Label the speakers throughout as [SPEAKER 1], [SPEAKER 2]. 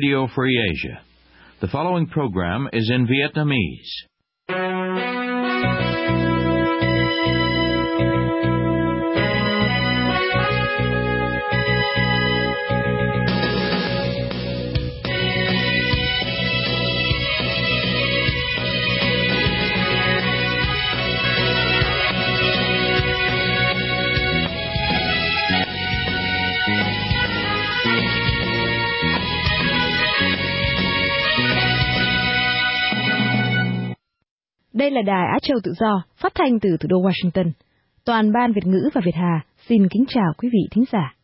[SPEAKER 1] Radio Free Asia. The following program is in Vietnamese.
[SPEAKER 2] Đây là Đài Á Châu Tự Do, phát thanh từ thủ đô Washington. Toàn ban Việt ngữ và Việt Hà xin kính chào quý vị thính giả.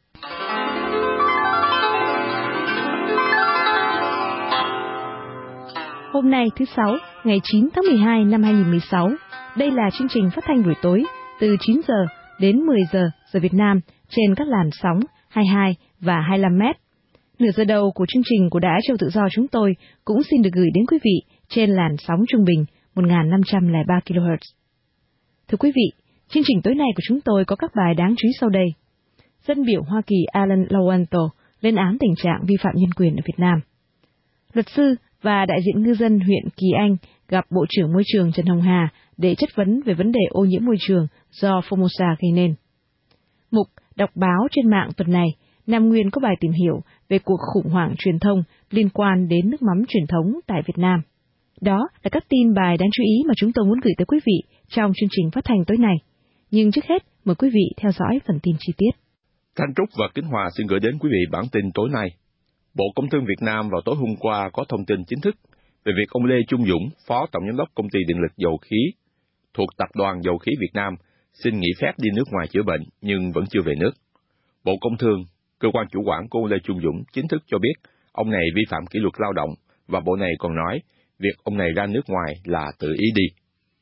[SPEAKER 2] Hôm nay thứ Sáu, ngày 9 tháng 12 năm 2016, đây là chương trình phát thanh buổi tối từ 9 giờ đến 10 giờ giờ Việt Nam trên các làn sóng 22 và 25 mét. Nửa giờ đầu của chương trình của Đài Á Châu Tự Do chúng tôi cũng xin được gửi đến quý vị trên làn sóng trung bình 1.503 kHz. Thưa quý vị, chương trình tối nay của chúng tôi có các bài đáng chú ý sau đây. Dân biểu Hoa Kỳ Alan Lawrence lên án tình trạng vi phạm nhân quyền ở Việt Nam. Luật sư và đại diện ngư dân huyện Kỳ Anh gặp Bộ trưởng Môi trường Trần Hồng Hà để chất vấn về vấn đề ô nhiễm môi trường do Formosa gây nên. Mục đọc báo trên mạng tuần này, Nam Nguyên có bài tìm hiểu về cuộc khủng hoảng truyền thông liên quan đến nước mắm truyền thống tại Việt Nam. Đó là các tin bài đáng chú ý mà chúng tôi muốn gửi tới quý vị trong chương trình phát thanh tối nay. Nhưng trước hết, mời quý vị theo dõi phần tin chi tiết.
[SPEAKER 3] Thanh Trúc và Kính Hòa xin gửi đến quý vị bản tin tối nay. Bộ Công Thương Việt Nam vào tối hôm qua có thông tin chính thức về việc ông Lê Trung Dũng, Phó Tổng Giám đốc Công ty Điện lực Dầu khí thuộc Tập đoàn Dầu khí Việt Nam, xin nghỉ phép đi nước ngoài chữa bệnh nhưng vẫn chưa về nước. Bộ Công Thương, cơ quan chủ quản của ông Lê Trung Dũng, chính thức cho biết ông này vi phạm kỷ luật lao động, và bộ này còn nói việc ông này ra nước ngoài là tự ý đi.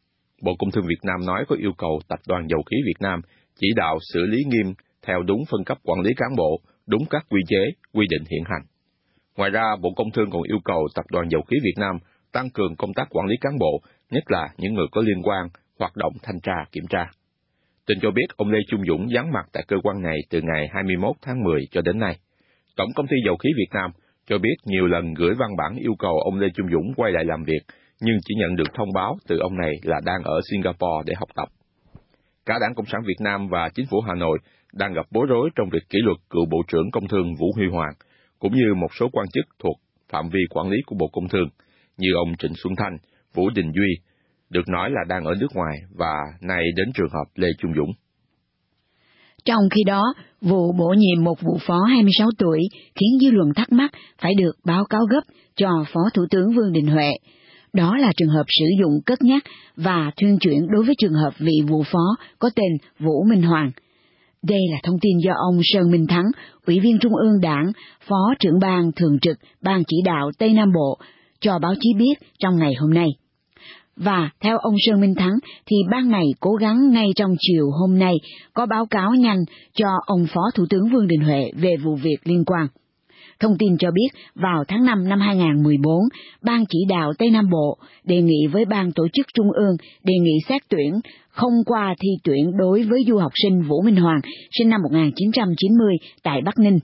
[SPEAKER 3] Bộ Công Thương Việt Nam nói có yêu cầu Tập đoàn Dầu khí Việt Nam chỉ đạo xử lý nghiêm theo đúng phân cấp quản lý cán bộ, đúng các quy chế, quy định hiện hành. Ngoài ra, Bộ Công Thương còn yêu cầu Tập đoàn Dầu khí Việt Nam tăng cường công tác quản lý cán bộ, nhất là những người có liên quan, hoạt động thanh tra, kiểm tra. Tin cho biết ông Lê Trung Dũng vắng mặt tại cơ quan này từ ngày 21 tháng 10 cho đến nay. Tổng Công ty Dầu khí Việt Nam cho biết nhiều lần gửi văn bản yêu cầu ông Lê Trung Dũng quay lại làm việc, nhưng chỉ nhận được thông báo từ ông này là đang ở Singapore để học tập. Cả Đảng Cộng sản Việt Nam và Chính phủ Hà Nội đang gặp bối rối trong việc kỷ luật cựu Bộ trưởng Công Thương Vũ Huy Hoàng, cũng như một số quan chức thuộc phạm vi quản lý của Bộ Công Thương, như ông Trịnh Xuân Thanh, Vũ Đình Duy, được nói là đang ở nước ngoài và nay đến trường hợp Lê Trung Dũng.
[SPEAKER 4] Trong khi đó, vụ bổ nhiệm một vụ phó 26 tuổi khiến dư luận thắc mắc phải được báo cáo gấp cho Phó Thủ tướng Vương Đình Huệ. Đó là trường hợp sử dụng cất nhắc và thuyên chuyển đối với trường hợp vị vụ phó có tên Vũ Minh Hoàng. Đây là thông tin do ông Sơn Minh Thắng, Ủy viên Trung ương Đảng, Phó trưởng ban thường trực Ban chỉ đạo Tây Nam Bộ, cho báo chí biết trong ngày hôm nay. Và theo ông Sơn Minh Thắng thì ban này cố gắng ngay trong chiều hôm nay có báo cáo nhanh cho ông Phó Thủ tướng Vương Đình Huệ về vụ việc liên quan. Thông tin cho biết vào tháng 5 năm 2014, Ban chỉ đạo Tây Nam Bộ đề nghị với Ban tổ chức Trung ương đề nghị xét tuyển không qua thi tuyển đối với du học sinh Vũ Minh Hoàng, sinh năm 1990 tại Bắc Ninh.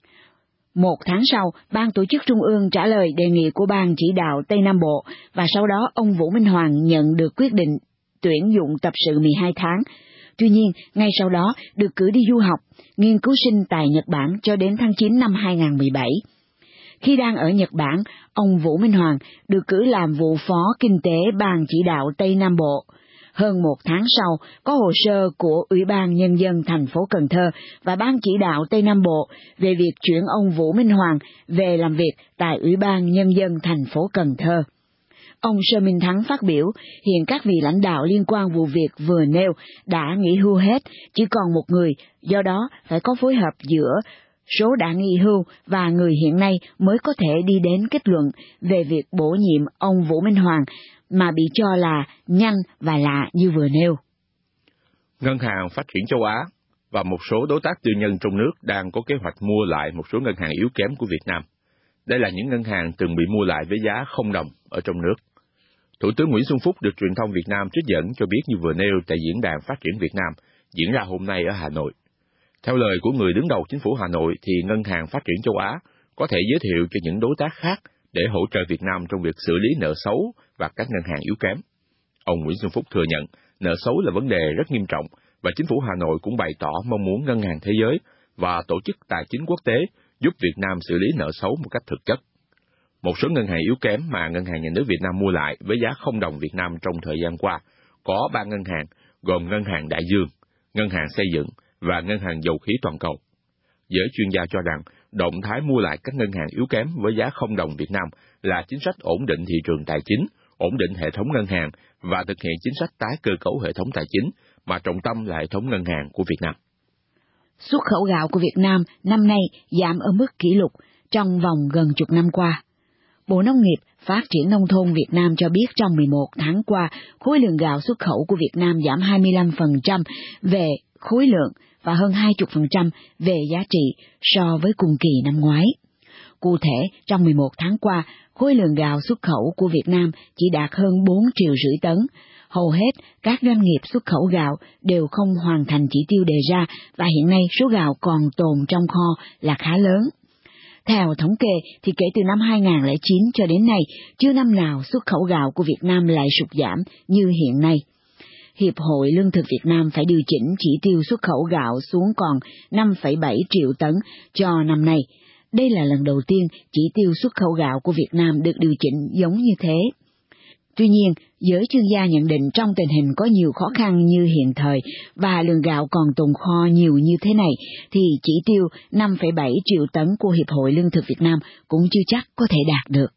[SPEAKER 4] Một tháng sau, Ban tổ chức Trung ương trả lời đề nghị của Ban chỉ đạo Tây Nam Bộ, và sau đó ông Vũ Minh Hoàng nhận được quyết định tuyển dụng tập sự 12 tháng. Tuy nhiên, ngay sau đó được cử đi du học, nghiên cứu sinh tại Nhật Bản cho đến tháng 9 năm 2017. Khi đang ở Nhật Bản, ông Vũ Minh Hoàng được cử làm vụ phó kinh tế Ban chỉ đạo Tây Nam Bộ. Hơn một tháng sau, có hồ sơ của Ủy ban Nhân dân thành phố Cần Thơ và Ban chỉ đạo Tây Nam Bộ về việc chuyển ông Vũ Minh Hoàng về làm việc tại Ủy ban Nhân dân thành phố Cần Thơ. Ông Sơn Minh Thắng phát biểu, hiện các vị lãnh đạo liên quan vụ việc vừa nêu đã nghỉ hưu hết, chỉ còn một người, do đó phải có phối hợp giữa số đã nghỉ hưu và người hiện nay mới có thể đi đến kết luận về việc bổ nhiệm ông Vũ Minh Hoàng, mà bị cho là nhanh và lạ như vừa nêu.
[SPEAKER 3] Ngân hàng Phát triển châu Á và một số đối tác tư nhân trong nước đang có kế hoạch mua lại một số ngân hàng yếu kém của Việt Nam. Đây là những ngân hàng từng bị mua lại với giá 0 đồng ở trong nước. Thủ tướng Nguyễn Xuân Phúc được truyền thông Việt Nam trích dẫn cho biết như vừa nêu tại Diễn đàn Phát triển Việt Nam diễn ra hôm nay ở Hà Nội. Theo lời của người đứng đầu chính phủ Hà Nội thì Ngân hàng Phát triển châu Á có thể giới thiệu cho những đối tác khác để hỗ trợ Việt Nam trong việc xử lý nợ xấu và các ngân hàng yếu kém. Ông Nguyễn Xuân Phúc thừa nhận nợ xấu là vấn đề rất nghiêm trọng và chính phủ Hà Nội cũng bày tỏ mong muốn Ngân hàng Thế giới và Tổ chức Tài chính Quốc tế giúp Việt Nam xử lý nợ xấu một cách thực chất. Một số ngân hàng yếu kém mà Ngân hàng Nhà nước Việt Nam mua lại với giá 0 đồng Việt Nam trong thời gian qua có 3 ngân hàng, gồm Ngân hàng Đại Dương, Ngân hàng Xây dựng và Ngân hàng Dầu khí Toàn cầu. Giới chuyên gia cho rằng động thái mua lại các ngân hàng yếu kém với giá 0 đồng Việt Nam là chính sách ổn định thị trường tài chính, ổn định hệ thống ngân hàng và thực hiện chính sách tái cơ cấu hệ thống tài chính, mà trọng tâm là hệ thống ngân hàng của Việt Nam.
[SPEAKER 4] Xuất khẩu gạo của Việt Nam năm nay giảm ở mức kỷ lục trong vòng gần chục năm qua. Bộ Nông nghiệp Phát triển Nông thôn Việt Nam cho biết trong 11 tháng qua, khối lượng gạo xuất khẩu của Việt Nam giảm 25% về khối lượng và hơn 20% về giá trị so với cùng kỳ năm ngoái. Cụ thể, trong 11 tháng qua, khối lượng gạo xuất khẩu của Việt Nam chỉ đạt hơn 4,5 triệu tấn. Hầu hết các doanh nghiệp xuất khẩu gạo đều không hoàn thành chỉ tiêu đề ra và hiện nay số gạo còn tồn trong kho là khá lớn. Theo thống kê thì kể từ năm 2009 cho đến nay, chưa năm nào xuất khẩu gạo của Việt Nam lại sụt giảm như hiện nay. Hiệp hội Lương thực Việt Nam phải điều chỉnh chỉ tiêu xuất khẩu gạo xuống còn 5,7 triệu tấn cho năm nay. Đây là lần đầu tiên chỉ tiêu xuất khẩu gạo của Việt Nam được điều chỉnh giống như thế. Tuy nhiên, giới chuyên gia nhận định trong tình hình có nhiều khó khăn như hiện thời và lượng gạo còn tồn kho nhiều như thế này, thì chỉ tiêu 5,7 triệu tấn của Hiệp hội Lương thực Việt Nam cũng chưa chắc có thể đạt được.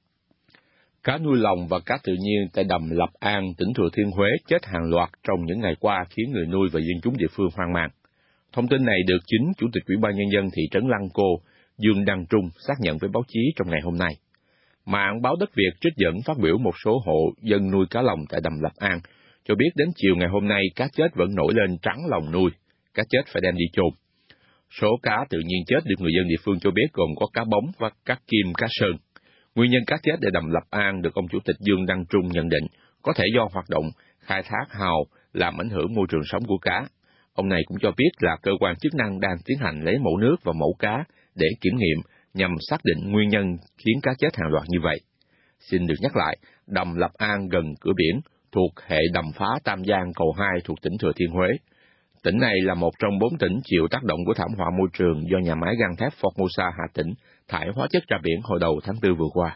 [SPEAKER 3] Cá nuôi lồng và cá tự nhiên tại đầm Lập An, tỉnh Thừa Thiên Huế chết hàng loạt trong những ngày qua khiến người nuôi và dân chúng địa phương hoang mang. Thông tin này được chính Chủ tịch Ủy ban Nhân dân thị trấn Lăng Cô, Dương Đăng Trung xác nhận với báo chí trong ngày hôm nay. Mạng Báo Đất Việt trích dẫn phát biểu một số hộ dân nuôi cá lồng tại đầm Lập An, cho biết đến chiều ngày hôm nay cá chết vẫn nổi lên trắng lồng nuôi, cá chết phải đem đi chôn. Số cá tự nhiên chết được người dân địa phương cho biết gồm có cá bống và cá kim, cá sơn. Nguyên nhân cá chết tại đầm Lập An được ông Chủ tịch Dương Đăng Trung nhận định có thể do hoạt động khai thác hào làm ảnh hưởng môi trường sống của cá. Ông này cũng cho biết là cơ quan chức năng đang tiến hành lấy mẫu nước và mẫu cá để kiểm nghiệm nhằm xác định nguyên nhân khiến cá chết hàng loạt như vậy. Xin được nhắc lại, đầm Lập An gần cửa biển, thuộc hệ đầm phá Tam Giang Cầu 2 thuộc tỉnh Thừa Thiên Huế. Tỉnh này là một trong 4 tỉnh chịu tác động của thảm họa môi trường do nhà máy gang thép Formosa Hà Tĩnh thải hóa chất ra biển hồi đầu tháng 4 vừa qua.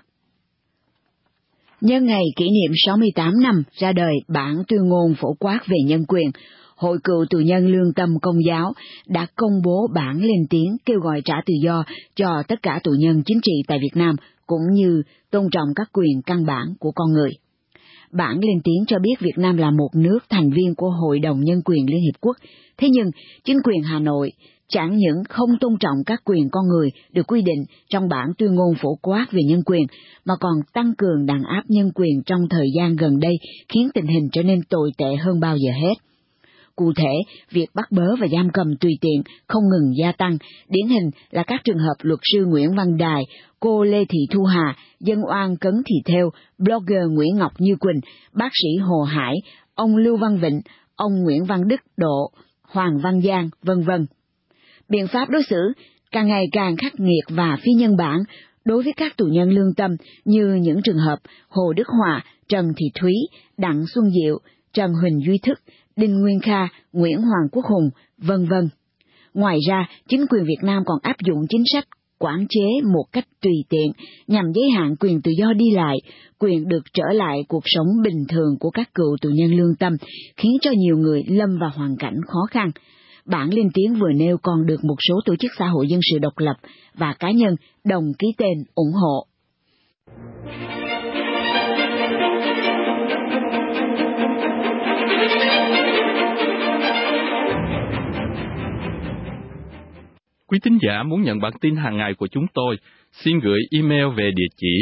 [SPEAKER 4] Nhân ngày kỷ niệm 68 năm ra đời bản tuyên ngôn phổ quát về nhân quyền, Hội cựu tù nhân lương tâm Công giáo đã công bố bản lên tiếng kêu gọi trả tự do cho tất cả tù nhân chính trị tại Việt Nam, cũng như tôn trọng các quyền căn bản của con người. Bản lên tiếng cho biết Việt Nam là một nước thành viên của Hội đồng Nhân quyền Liên Hiệp Quốc, thế nhưng chính quyền Hà Nội chẳng những không tôn trọng các quyền con người được quy định trong bản tuyên ngôn phổ quát về nhân quyền, mà còn tăng cường đàn áp nhân quyền trong thời gian gần đây, khiến tình hình trở nên tồi tệ hơn bao giờ hết. Cụ thể, việc bắt bớ và giam cầm tùy tiện không ngừng gia tăng, điển hình là các trường hợp luật sư Nguyễn Văn Đài, cô Lê Thị Thu Hà, dân oan Cấn Thị Thêu, blogger Nguyễn Ngọc Như Quỳnh, bác sĩ Hồ Hải, ông Lưu Văn Vịnh, ông Nguyễn Văn Đức Độ, Hoàng Văn Giang, v.v. Biện pháp đối xử càng ngày càng khắc nghiệt và phi nhân bản đối với các tù nhân lương tâm như những trường hợp Hồ Đức Hòa, Trần Thị Thúy, Đặng Xuân Diệu, Trần Huỳnh Duy Thức, Đinh Nguyên Kha, Nguyễn Hoàng Quốc Hùng, v.v. Ngoài ra, chính quyền Việt Nam còn áp dụng chính sách quản chế một cách tùy tiện nhằm giới hạn quyền tự do đi lại, quyền được trở lại cuộc sống bình thường của các cựu tù nhân lương tâm, khiến cho nhiều người lâm vào hoàn cảnh khó khăn. Bản lên tiếng vừa nêu còn được một số tổ chức xã hội dân sự độc lập và cá nhân đồng ký tên ủng hộ.
[SPEAKER 5] Quý thính giả muốn nhận bản tin hàng ngày của chúng tôi, xin gửi email về địa chỉ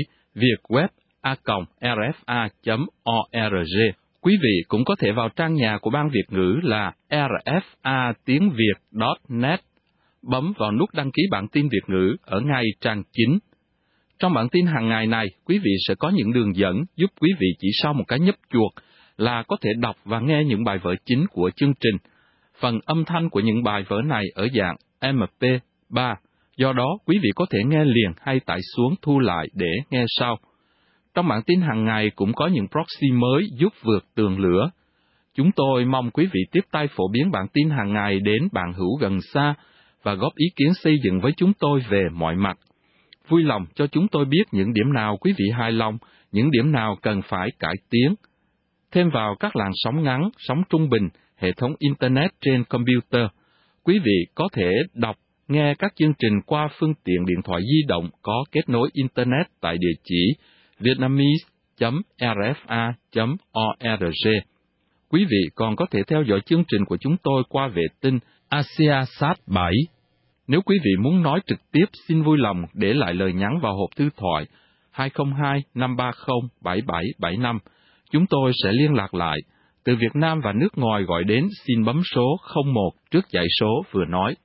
[SPEAKER 5] vietweb@rfa.org. Quý vị cũng có thể vào trang nhà của Ban Việt ngữ là rfa.tiếng.việt.net, bấm vào nút đăng ký bản tin Việt ngữ ở ngay trang chính. Trong bản tin hàng ngày này, quý vị sẽ có những đường dẫn giúp quý vị chỉ sau một cái nhấp chuột là có thể đọc và nghe những bài vở chính của chương trình. Phần âm thanh của những bài vở này ở dạng MP3 Do đó, quý vị có thể nghe liền hay tải xuống thu lại để nghe sau. Trong bản tin hàng ngày cũng có những proxy mới giúp vượt tường lửa. Chúng tôi mong quý vị tiếp tay phổ biến bản tin hàng ngày đến bạn hữu gần xa và góp ý kiến xây dựng với chúng tôi về mọi mặt. Vui lòng cho chúng tôi biết những điểm nào quý vị hài lòng, những điểm nào cần phải cải tiến. Thêm vào các làn sóng ngắn, sóng trung bình, hệ thống Internet trên computer, quý vị có thể đọc, nghe các chương trình qua phương tiện điện thoại di động có kết nối Internet tại địa chỉ vietnamese.rfa.org. Quý vị còn có thể theo dõi chương trình của chúng tôi qua vệ tinh AsiaSat 7. Nếu quý vị muốn nói trực tiếp, xin vui lòng để lại lời nhắn vào hộp thư thoại 202-530-7775. Chúng tôi sẽ liên lạc lại. Từ Việt Nam và nước ngoài gọi đến xin bấm số 01 trước dãy số vừa nói.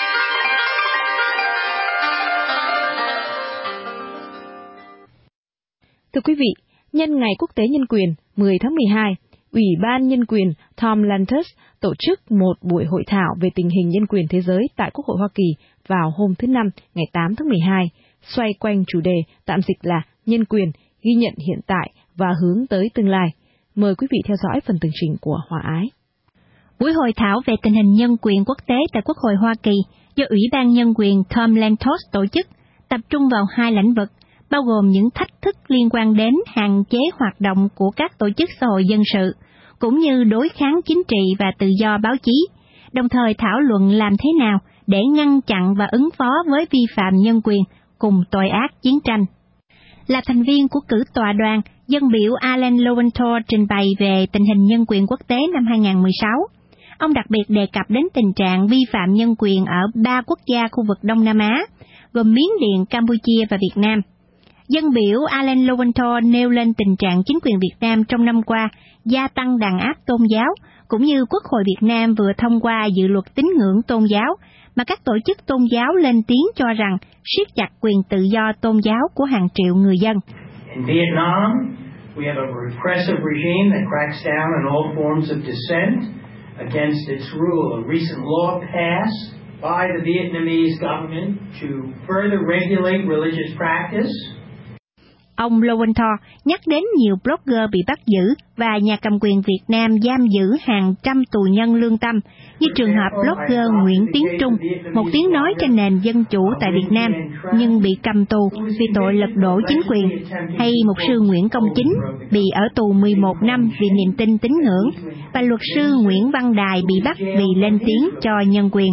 [SPEAKER 2] Thưa quý vị, nhân ngày Quốc tế Nhân quyền 10 tháng 12, Ủy ban Nhân quyền Tom Lantos tổ chức một buổi hội thảo về tình hình nhân quyền thế giới tại Quốc hội Hoa Kỳ vào hôm thứ Năm, ngày 8 tháng 12, xoay quanh chủ đề tạm dịch là Nhân quyền, ghi nhận hiện tại và hướng tới tương lai. Mời quý vị theo dõi phần tường trình của Hòa Ái.
[SPEAKER 6] Buổi hội thảo về tình hình nhân quyền quốc tế tại Quốc hội Hoa Kỳ do Ủy ban Nhân quyền Tom Lantos tổ chức, tập trung vào hai lĩnh vực, bao gồm những thách thức liên quan đến hạn chế hoạt động của các tổ chức xã hội dân sự, cũng như đối kháng chính trị và tự do báo chí, đồng thời thảo luận làm thế nào để ngăn chặn và ứng phó với vi phạm nhân quyền cùng tội ác chiến tranh. Là thành viên của cử tọa đoàn, dân biểu Alan Lowenthal trình bày về tình hình nhân quyền quốc tế năm 2016. Ông đặc biệt đề cập đến tình trạng vi phạm nhân quyền ở 3 quốc gia khu vực Đông Nam Á, gồm Miến Điện, Campuchia và Việt Nam. Dân biểu Alan Lowenthal nêu lên tình trạng chính quyền Việt Nam trong năm qua gia tăng đàn áp tôn giáo, cũng như Quốc hội Việt Nam vừa thông qua dự luật tín ngưỡng tôn giáo, mà các tổ chức tôn giáo lên tiếng cho rằng siết chặt quyền tự do tôn giáo của hàng triệu người dân.
[SPEAKER 7] In Vietnam, we have a repressive regime that cracks down on all forms of dissent against its rule. A recent law passed by the Vietnamese government to further regulate religious practice.
[SPEAKER 6] Ông Lowenthal nhắc đến nhiều blogger bị bắt giữ và nhà cầm quyền Việt Nam giam giữ hàng trăm tù nhân lương tâm, như trường hợp blogger Nguyễn Tiến Trung, một tiếng nói trên nền dân chủ tại Việt Nam, nhưng bị cầm tù vì tội lật đổ chính quyền, hay mục sư Nguyễn Công Chính bị ở tù 11 năm vì niềm tin tín ngưỡng, và luật sư Nguyễn Văn Đài bị bắt vì lên tiếng cho nhân quyền.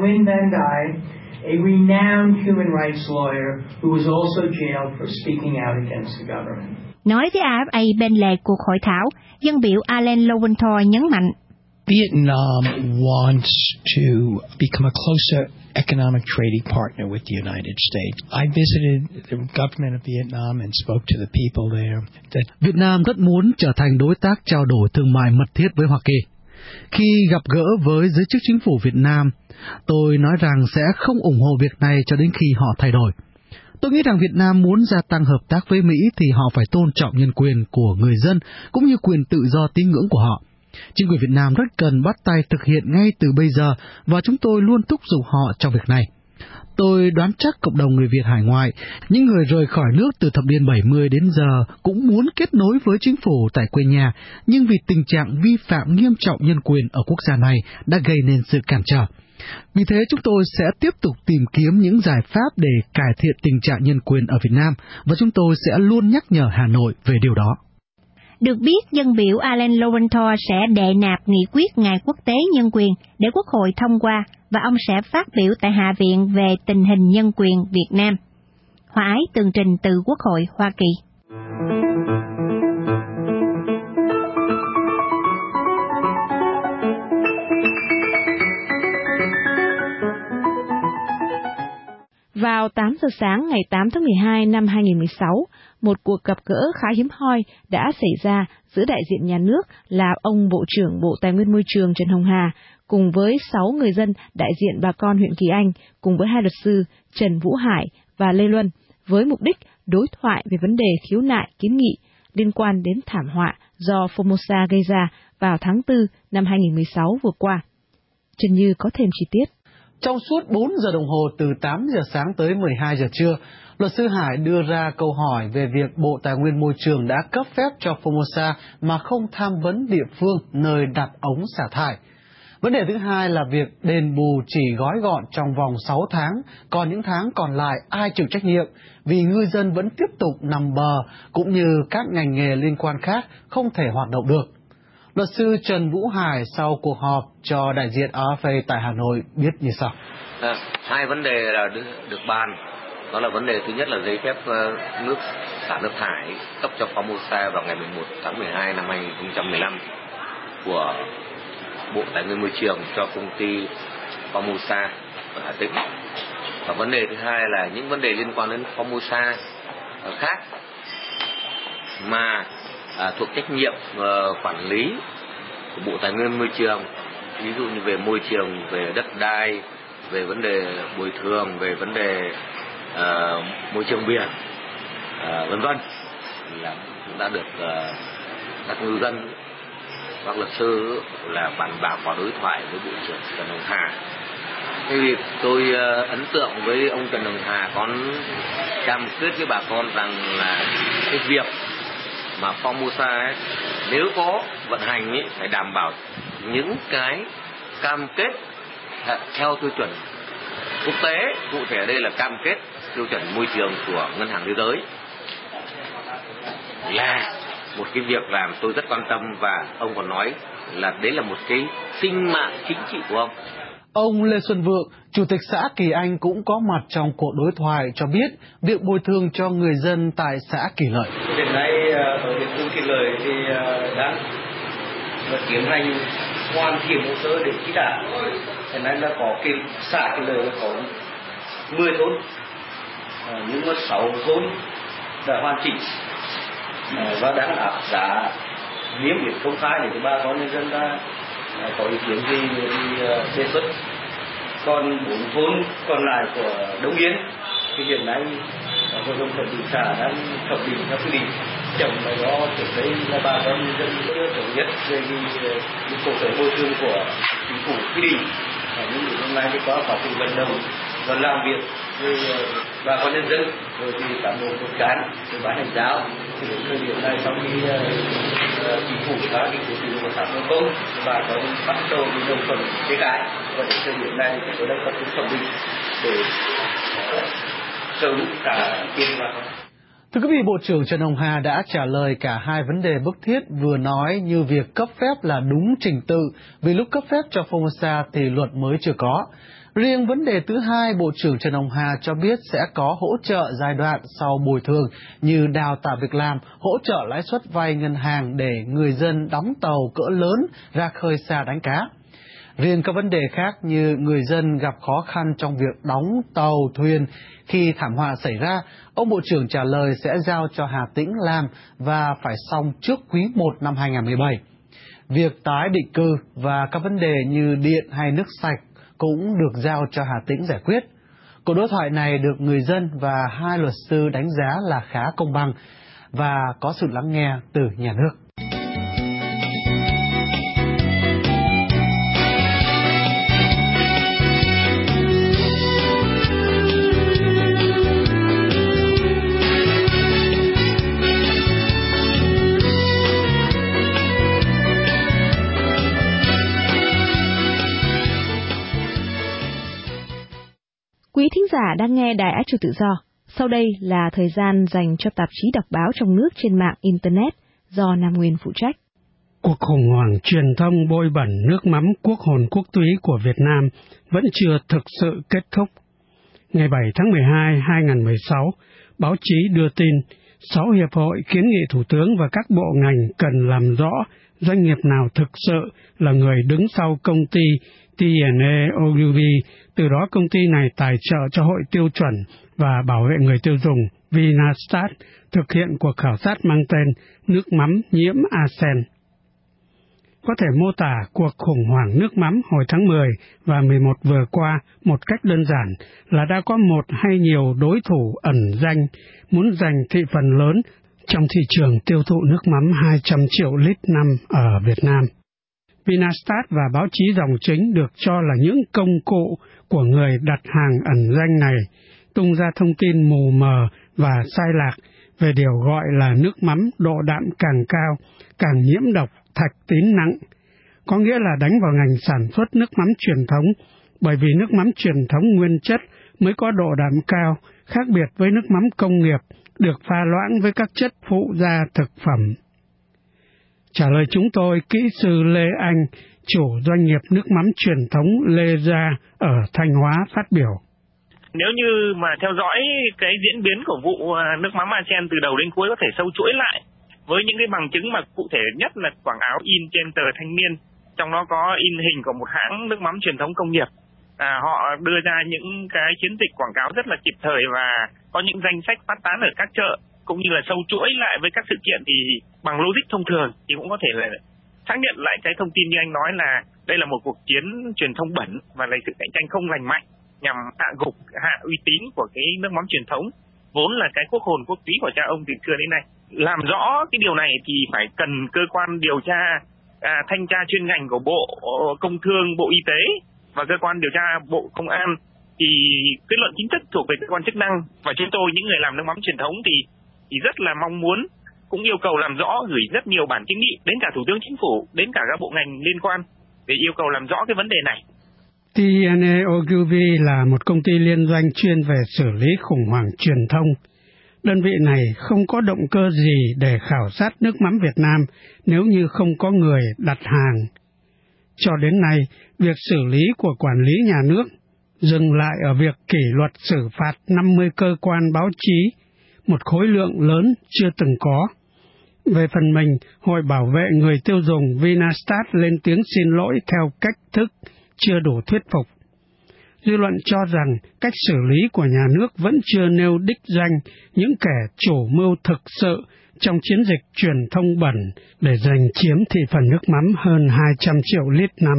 [SPEAKER 7] A renowned human rights lawyer who was also jailed for speaking out against the government.
[SPEAKER 6] Nói với AFA bên lề cuộc hội thảo, dân biểu Alan Lowenthal nhấn mạnh,
[SPEAKER 8] Vietnam wants to become a closer economic trading partner with the United States. I visited the government of Vietnam and spoke to the people there.
[SPEAKER 9] Việt Nam rất muốn trở thành đối tác trao đổi thương mại mật thiết với Hoa Kỳ. Khi gặp gỡ với giới chức chính phủ Việt Nam, tôi nói rằng sẽ không ủng hộ việc này cho đến khi họ thay đổi. Tôi nghĩ rằng Việt Nam muốn gia tăng hợp tác với Mỹ thì họ phải tôn trọng nhân quyền của người dân cũng như quyền tự do tín ngưỡng của họ. Chính quyền Việt Nam rất cần bắt tay thực hiện ngay từ bây giờ và chúng tôi luôn thúc giục họ trong việc này. Tôi đoán chắc cộng đồng người Việt hải ngoại, những người rời khỏi nước từ thập niên 70 đến giờ cũng muốn kết nối với chính phủ tại quê nhà, nhưng vì tình trạng vi phạm nghiêm trọng nhân quyền ở quốc gia này đã gây nên sự cản trở. Vì thế chúng tôi sẽ tiếp tục tìm kiếm những giải pháp để cải thiện tình trạng nhân quyền ở Việt Nam và chúng tôi sẽ luôn nhắc nhở Hà Nội về điều đó.
[SPEAKER 6] Được biết, dân biểu Alan Lowenthal sẽ đệ nạp nghị quyết Ngày Quốc tế Nhân quyền để Quốc hội thông qua và ông sẽ phát biểu tại Hạ viện về tình hình nhân quyền Việt Nam. Hòa Ái tường trình từ Quốc hội Hoa Kỳ.
[SPEAKER 2] Vào 8 giờ sáng ngày 8 tháng 12 năm 2016, một cuộc gặp gỡ khá hiếm hoi đã xảy ra giữa đại diện nhà nước là ông Bộ trưởng Bộ Tài nguyên Môi trường Trần Hồng Hà cùng với 6 người dân đại diện bà con huyện Kỳ Anh cùng với 2 luật sư Trần Vũ Hải và Lê Luân với mục đích đối thoại về vấn đề khiếu nại kiến nghị liên quan đến thảm họa do Formosa gây ra vào tháng 4 năm 2016 vừa qua. Trần Như có thêm chi tiết.
[SPEAKER 9] Trong suốt 4 giờ đồng hồ từ 8 giờ sáng tới 12 giờ trưa, luật sư Hải đưa ra câu hỏi về việc Bộ Tài nguyên Môi trường đã cấp phép cho Formosa mà không tham vấn địa phương nơi đặt ống xả thải. Vấn đề thứ hai là việc đền bù chỉ gói gọn trong vòng 6 tháng, còn những tháng còn lại ai chịu trách nhiệm, vì ngư dân vẫn tiếp tục nằm bờ, cũng như các ngành nghề liên quan khác không thể hoạt động được. Luật sư Trần Vũ Hải sau cuộc họp cho đại diện RFA tại Hà Nội biết như sau.
[SPEAKER 10] Hai vấn đề là được bàn. Đó là vấn đề thứ nhất là giấy phép nước xả nước thải cấp cho Formosa vào ngày 11 tháng 12 năm 2015 của Bộ Tài nguyên Môi trường cho công ty Formosa ở Hà Tĩnh. Và vấn đề thứ hai là những vấn đề liên quan đến Formosa khác mà thuộc trách nhiệm quản lý của Bộ Tài nguyên Môi trường, ví dụ như về môi trường, về đất đai, về vấn đề bồi thường, về vấn đề môi trường biển, vân vân, là cũng đã được các ngư dân, các luật sư là bàn bạc và đối thoại với Bộ trưởng Trần Hồng Hà. Thì tôi ấn tượng với ông Trần Hồng Hà có cam kết với bà con rằng là cái việc mà Formosa ấy, nếu có vận hành ấy, phải đảm bảo những cái cam kết theo tiêu chuẩn quốc tế, cụ thể ở đây là cam kết tiêu chuẩn môi trường của Ngân hàng Thế giới, là một cái việc làm tôi rất quan tâm, và ông còn nói là đấy là một cái sinh mạng chính trị của ông.
[SPEAKER 9] Ông Lê Xuân Vượng, Chủ tịch xã Kỳ Anh cũng có mặt trong cuộc đối thoại, cho biết việc bồi thường cho người dân tại xã Kỳ Lợi.
[SPEAKER 11] Hiện nay ở địa phương Kỳ Lợi thì đang tiến hành hoàn thiện hồ sơ để chi trả. Hiện nay là có xã Kỳ Lợi có 10 thôn, nhưng mà 6 thôn đã hoàn chỉnh và đang áp giá niêm yết công khai để cho bà con nhân dân có ý kiến gì đề xuất. Còn 4 thôn còn lại của Đông Yên thì hiện nay hội đồng thẩm định xã đang thẩm định theo quy định, chậm là do trước đây là bà con nhân dân chưa thống nhất về cái cổ phần bồi thường của chính phủ quy định. Nhưng hôm nay thì có quá trình vận động và làm việc với bà con nhân dân, rồi thì cán bộ cốt cán, rồi ban hành giáo. Thì đến thời điểm này sau khi chính phủ đã định quyết định của xã hội công, bà con bắt đầu đi đồng thuận cái cái, và đến thời điểm này thì tôi đang tập trung thẩm định để sớm cả tiền bà con.
[SPEAKER 9] Thưa quý vị, Bộ trưởng Trần Hồng Hà đã trả lời cả hai vấn đề bức thiết vừa nói, như việc cấp phép là đúng trình tự, vì lúc cấp phép cho Formosa thì luật mới chưa có. Riêng vấn đề thứ hai, Bộ trưởng Trần Hồng Hà cho biết sẽ có hỗ trợ giai đoạn sau bồi thường như đào tạo việc làm, hỗ trợ lãi suất vay ngân hàng để người dân đóng tàu cỡ lớn ra khơi xa đánh cá. Riêng các vấn đề khác như người dân gặp khó khăn trong việc đóng tàu, thuyền khi thảm họa xảy ra, ông Bộ trưởng trả lời sẽ giao cho Hà Tĩnh làm và phải xong trước quý 1 năm 2017. Việc tái định cư và các vấn đề như điện hay nước sạch cũng được giao cho Hà Tĩnh giải quyết. Cuộc đối thoại này được người dân và hai luật sư đánh giá là khá công bằng và có sự lắng nghe từ nhà nước.
[SPEAKER 2] Quý thính giả đang nghe Đài Á Châu Tự Do. Sau đây là thời gian dành cho tạp chí đọc báo trong nước trên mạng Internet do Nam Nguyên phụ trách.
[SPEAKER 12] Cuộc khủng hoảng truyền thông bôi bẩn nước mắm quốc hồn quốc túy của Việt Nam vẫn chưa thực sự kết thúc. Ngày 7 tháng 12, 2016, báo chí đưa tin 6 hiệp hội kiến nghị Thủ tướng và các bộ ngành cần làm rõ doanh nghiệp nào thực sự là người đứng sau công ty TNA OUV, từ đó công ty này tài trợ cho Hội Tiêu chuẩn và Bảo vệ người tiêu dùng Vinastat thực hiện cuộc khảo sát mang tên nước mắm nhiễm arsen. Có thể mô tả cuộc khủng hoảng nước mắm hồi tháng 10 và 11 vừa qua một cách đơn giản là đã có một hay nhiều đối thủ ẩn danh muốn giành thị phần lớn trong thị trường tiêu thụ nước mắm 200 triệu lít năm ở Việt Nam. Vinastat và báo chí dòng chính được cho là những công cụ của người đặt hàng ẩn danh này, tung ra thông tin mù mờ và sai lạc về điều gọi là nước mắm độ đạm càng cao, càng nhiễm độc, thạch tín nặng, có nghĩa là đánh vào ngành sản xuất nước mắm truyền thống, bởi vì nước mắm truyền thống nguyên chất mới có độ đạm cao, khác biệt với nước mắm công nghiệp, được pha loãng với các chất phụ gia thực phẩm. Trả lời chúng tôi, kỹ sư Lê Anh, chủ doanh nghiệp nước mắm truyền thống Lê Gia ở Thanh Hóa phát biểu.
[SPEAKER 13] Nếu như mà theo dõi cái diễn biến của vụ nước mắm Arsen từ đầu đến cuối có thể sâu chuỗi lại với những cái bằng chứng mà cụ thể nhất là quảng cáo in trên tờ Thanh Niên, trong đó có in hình của một hãng nước mắm truyền thống công nghiệp. Họ đưa ra những cái chiến dịch quảng cáo rất là kịp thời và có những danh sách phát tán ở các chợ, cũng như là sâu chuỗi lại với các sự kiện thì bằng logic thông thường thì cũng có thể là xác nhận lại cái thông tin như anh nói là đây là một cuộc chiến truyền thông bẩn và là sự cạnh tranh không lành mạnh nhằm hạ gục, hạ uy tín của cái nước mắm truyền thống, vốn là cái quốc hồn quốc túy của cha ông từ xưa đến nay. Làm rõ cái điều này thì phải cần cơ quan điều tra, thanh tra chuyên ngành của Bộ Công Thương, Bộ Y tế và cơ quan điều tra Bộ Công an thì kết luận chính thức thuộc về cơ quan chức năng, và chúng tôi những người làm nước mắm truyền thống thì rất là mong muốn, cũng yêu cầu làm rõ, gửi rất nhiều bản kiến nghị đến cả Thủ tướng Chính phủ, đến cả các bộ ngành liên quan để yêu cầu làm rõ cái vấn đề này.
[SPEAKER 12] TNA Ogilvy là một công ty liên doanh chuyên về xử lý khủng hoảng truyền thông. Đơn vị này không có động cơ gì để khảo sát nước mắm Việt Nam nếu như không có người đặt hàng. Cho đến nay, việc xử lý của quản lý nhà nước dừng lại ở việc kỷ luật xử phạt 50 cơ quan báo chí, một khối lượng lớn chưa từng có. Về phần mình, Hội Bảo vệ Người tiêu dùng Vinastat lên tiếng xin lỗi theo cách thức chưa đủ thuyết phục. Dư luận cho rằng cách xử lý của nhà nước vẫn chưa nêu đích danh những kẻ chủ mưu thực sự trong chiến dịch truyền thông bẩn để giành chiếm thị phần nước mắm hơn 200 triệu lít năm.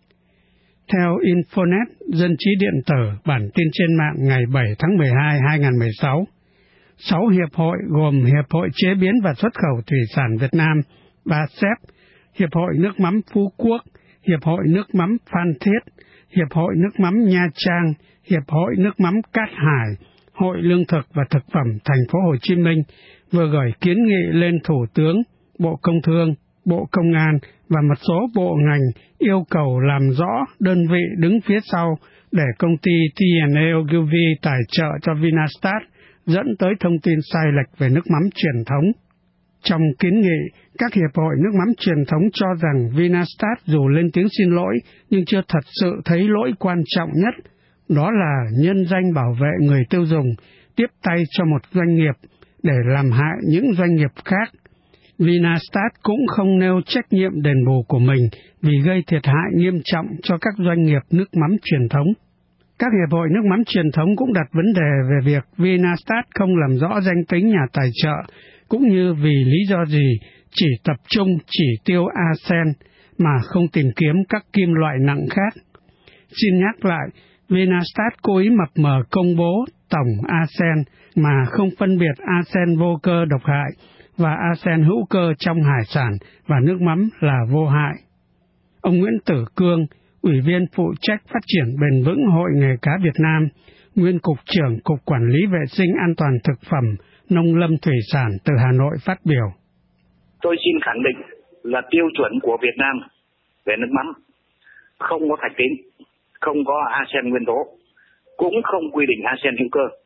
[SPEAKER 12] Theo Infonet, dân trí điện tử, bản tin trên mạng ngày 7 tháng 12, 2016, 6 hiệp hội gồm Hiệp hội Chế biến và Xuất khẩu Thủy sản Việt Nam, BASF, Hiệp hội Nước mắm Phú Quốc, Hiệp hội Nước mắm Phan Thiết, Hiệp hội Nước mắm Nha Trang, Hiệp hội Nước mắm Cát Hải, Hội Lương thực và Thực phẩm Thành phố Hồ Chí Minh vừa gửi kiến nghị lên Thủ tướng, Bộ Công Thương, Bộ Công an và một số bộ ngành yêu cầu làm rõ đơn vị đứng phía sau để công ty TNA Ogilvy tài trợ cho Vinastat dẫn tới thông tin sai lệch về nước mắm truyền thống. Trong kiến nghị, các hiệp hội nước mắm truyền thống cho rằng Vinastat dù lên tiếng xin lỗi nhưng chưa thật sự thấy lỗi quan trọng nhất, đó là nhân danh bảo vệ người tiêu dùng, tiếp tay cho một doanh nghiệp để làm hại những doanh nghiệp khác. Vinastat cũng không nêu trách nhiệm đền bù của mình vì gây thiệt hại nghiêm trọng cho các doanh nghiệp nước mắm truyền thống. Các hiệp hội nước mắm truyền thống cũng đặt vấn đề về việc Vinastat không làm rõ danh tính nhà tài trợ, cũng như vì lý do gì chỉ tập trung chỉ tiêu arsen mà không tìm kiếm các kim loại nặng khác. Xin nhắc lại, Vinastat cố ý mập mờ công bố tổng arsen mà không phân biệt arsen vô cơ độc hại và arsen hữu cơ trong hải sản và nước mắm là vô hại. Ông Nguyễn Tử Cương, Ủy viên phụ trách phát triển bền vững Hội Nghề cá Việt Nam, nguyên Cục trưởng Cục Quản lý Vệ sinh An toàn Thực phẩm, Nông lâm Thủy sản từ Hà Nội phát biểu.
[SPEAKER 14] Tôi xin khẳng định là tiêu chuẩn của Việt Nam về nước mắm không có thạch tín, không có arsen nguyên tố, cũng không quy định arsen hữu cơ.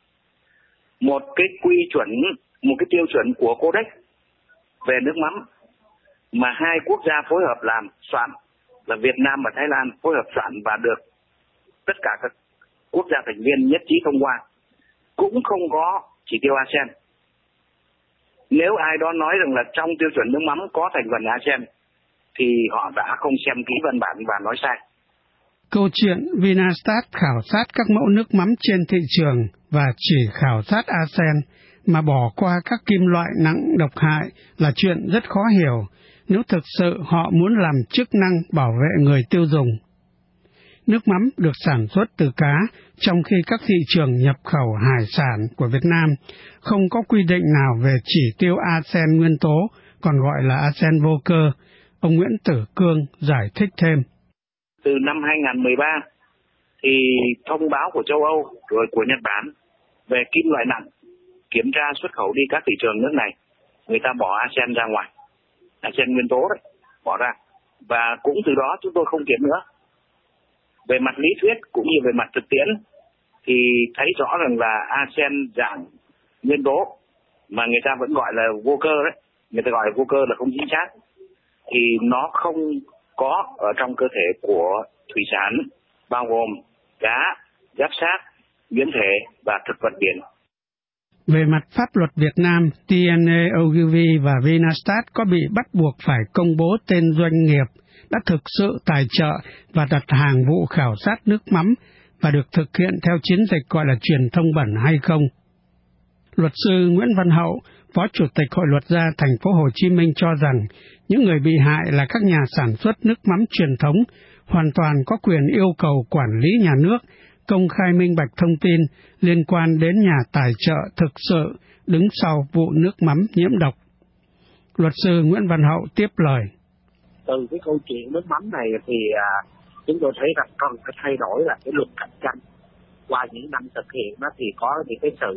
[SPEAKER 14] Một cái tiêu chuẩn của Codex về nước mắm mà hai quốc gia phối hợp làm soạn là Việt Nam và Thái Lan phối hợp soạn và được tất cả các quốc gia thành viên nhất trí thông qua, cũng không có chỉ tiêu arsen. Nếu ai đó nói rằng là trong tiêu chuẩn nước mắm có thành phần arsen thì họ đã không xem kỹ văn bản và nói sai.
[SPEAKER 12] Câu chuyện Vinastat khảo sát các mẫu nước mắm trên thị trường và chỉ khảo sát arsen mà bỏ qua các kim loại nặng độc hại là chuyện rất khó hiểu nếu thực sự họ muốn làm chức năng bảo vệ người tiêu dùng. Nước mắm được sản xuất từ cá, trong khi các thị trường nhập khẩu hải sản của Việt Nam không có quy định nào về chỉ tiêu arsen nguyên tố, còn gọi là arsen vô cơ. Ông Nguyễn Tử Cương giải thích thêm.
[SPEAKER 14] Từ năm 2013 thì thông báo của châu Âu rồi của Nhật Bản về kim loại nặng kiểm tra xuất khẩu đi các thị trường nước này, người ta bỏ arsen ra ngoài, arsen nguyên tố đấy, bỏ ra. Và cũng từ đó chúng tôi không kiểm nữa. Về mặt lý thuyết cũng như về mặt thực tiễn thì thấy rõ rằng là arsen dạng nguyên tố mà người ta vẫn gọi là vô cơ đấy, người ta gọi là vô cơ là không chính xác, thì nó không có ở trong cơ thể của thủy sản, bao gồm cá, giáp xác, biến thể và thực vật biển.
[SPEAKER 12] Về mặt pháp luật Việt Nam, TNA Ogilvy và Vinastat có bị bắt buộc phải công bố tên doanh nghiệp đã thực sự tài trợ và đặt hàng vụ khảo sát nước mắm và được thực hiện theo chiến dịch gọi là truyền thông bẩn hay không? Luật sư Nguyễn Văn Hậu, Phó Chủ tịch Hội Luật gia Thành phố Hồ Chí Minh cho rằng những người bị hại là các nhà sản xuất nước mắm truyền thống hoàn toàn có quyền yêu cầu quản lý nhà nước công khai minh bạch thông tin liên quan đến nhà tài trợ thực sự đứng sau vụ nước mắm nhiễm độc. Luật sư Nguyễn Văn Hậu tiếp lời.
[SPEAKER 15] Từ cái câu chuyện nước mắm này thì chúng tôi thấy rằng cần phải thay đổi là cái luật cạnh tranh. Qua những năm thực hiện đó thì có những cái sự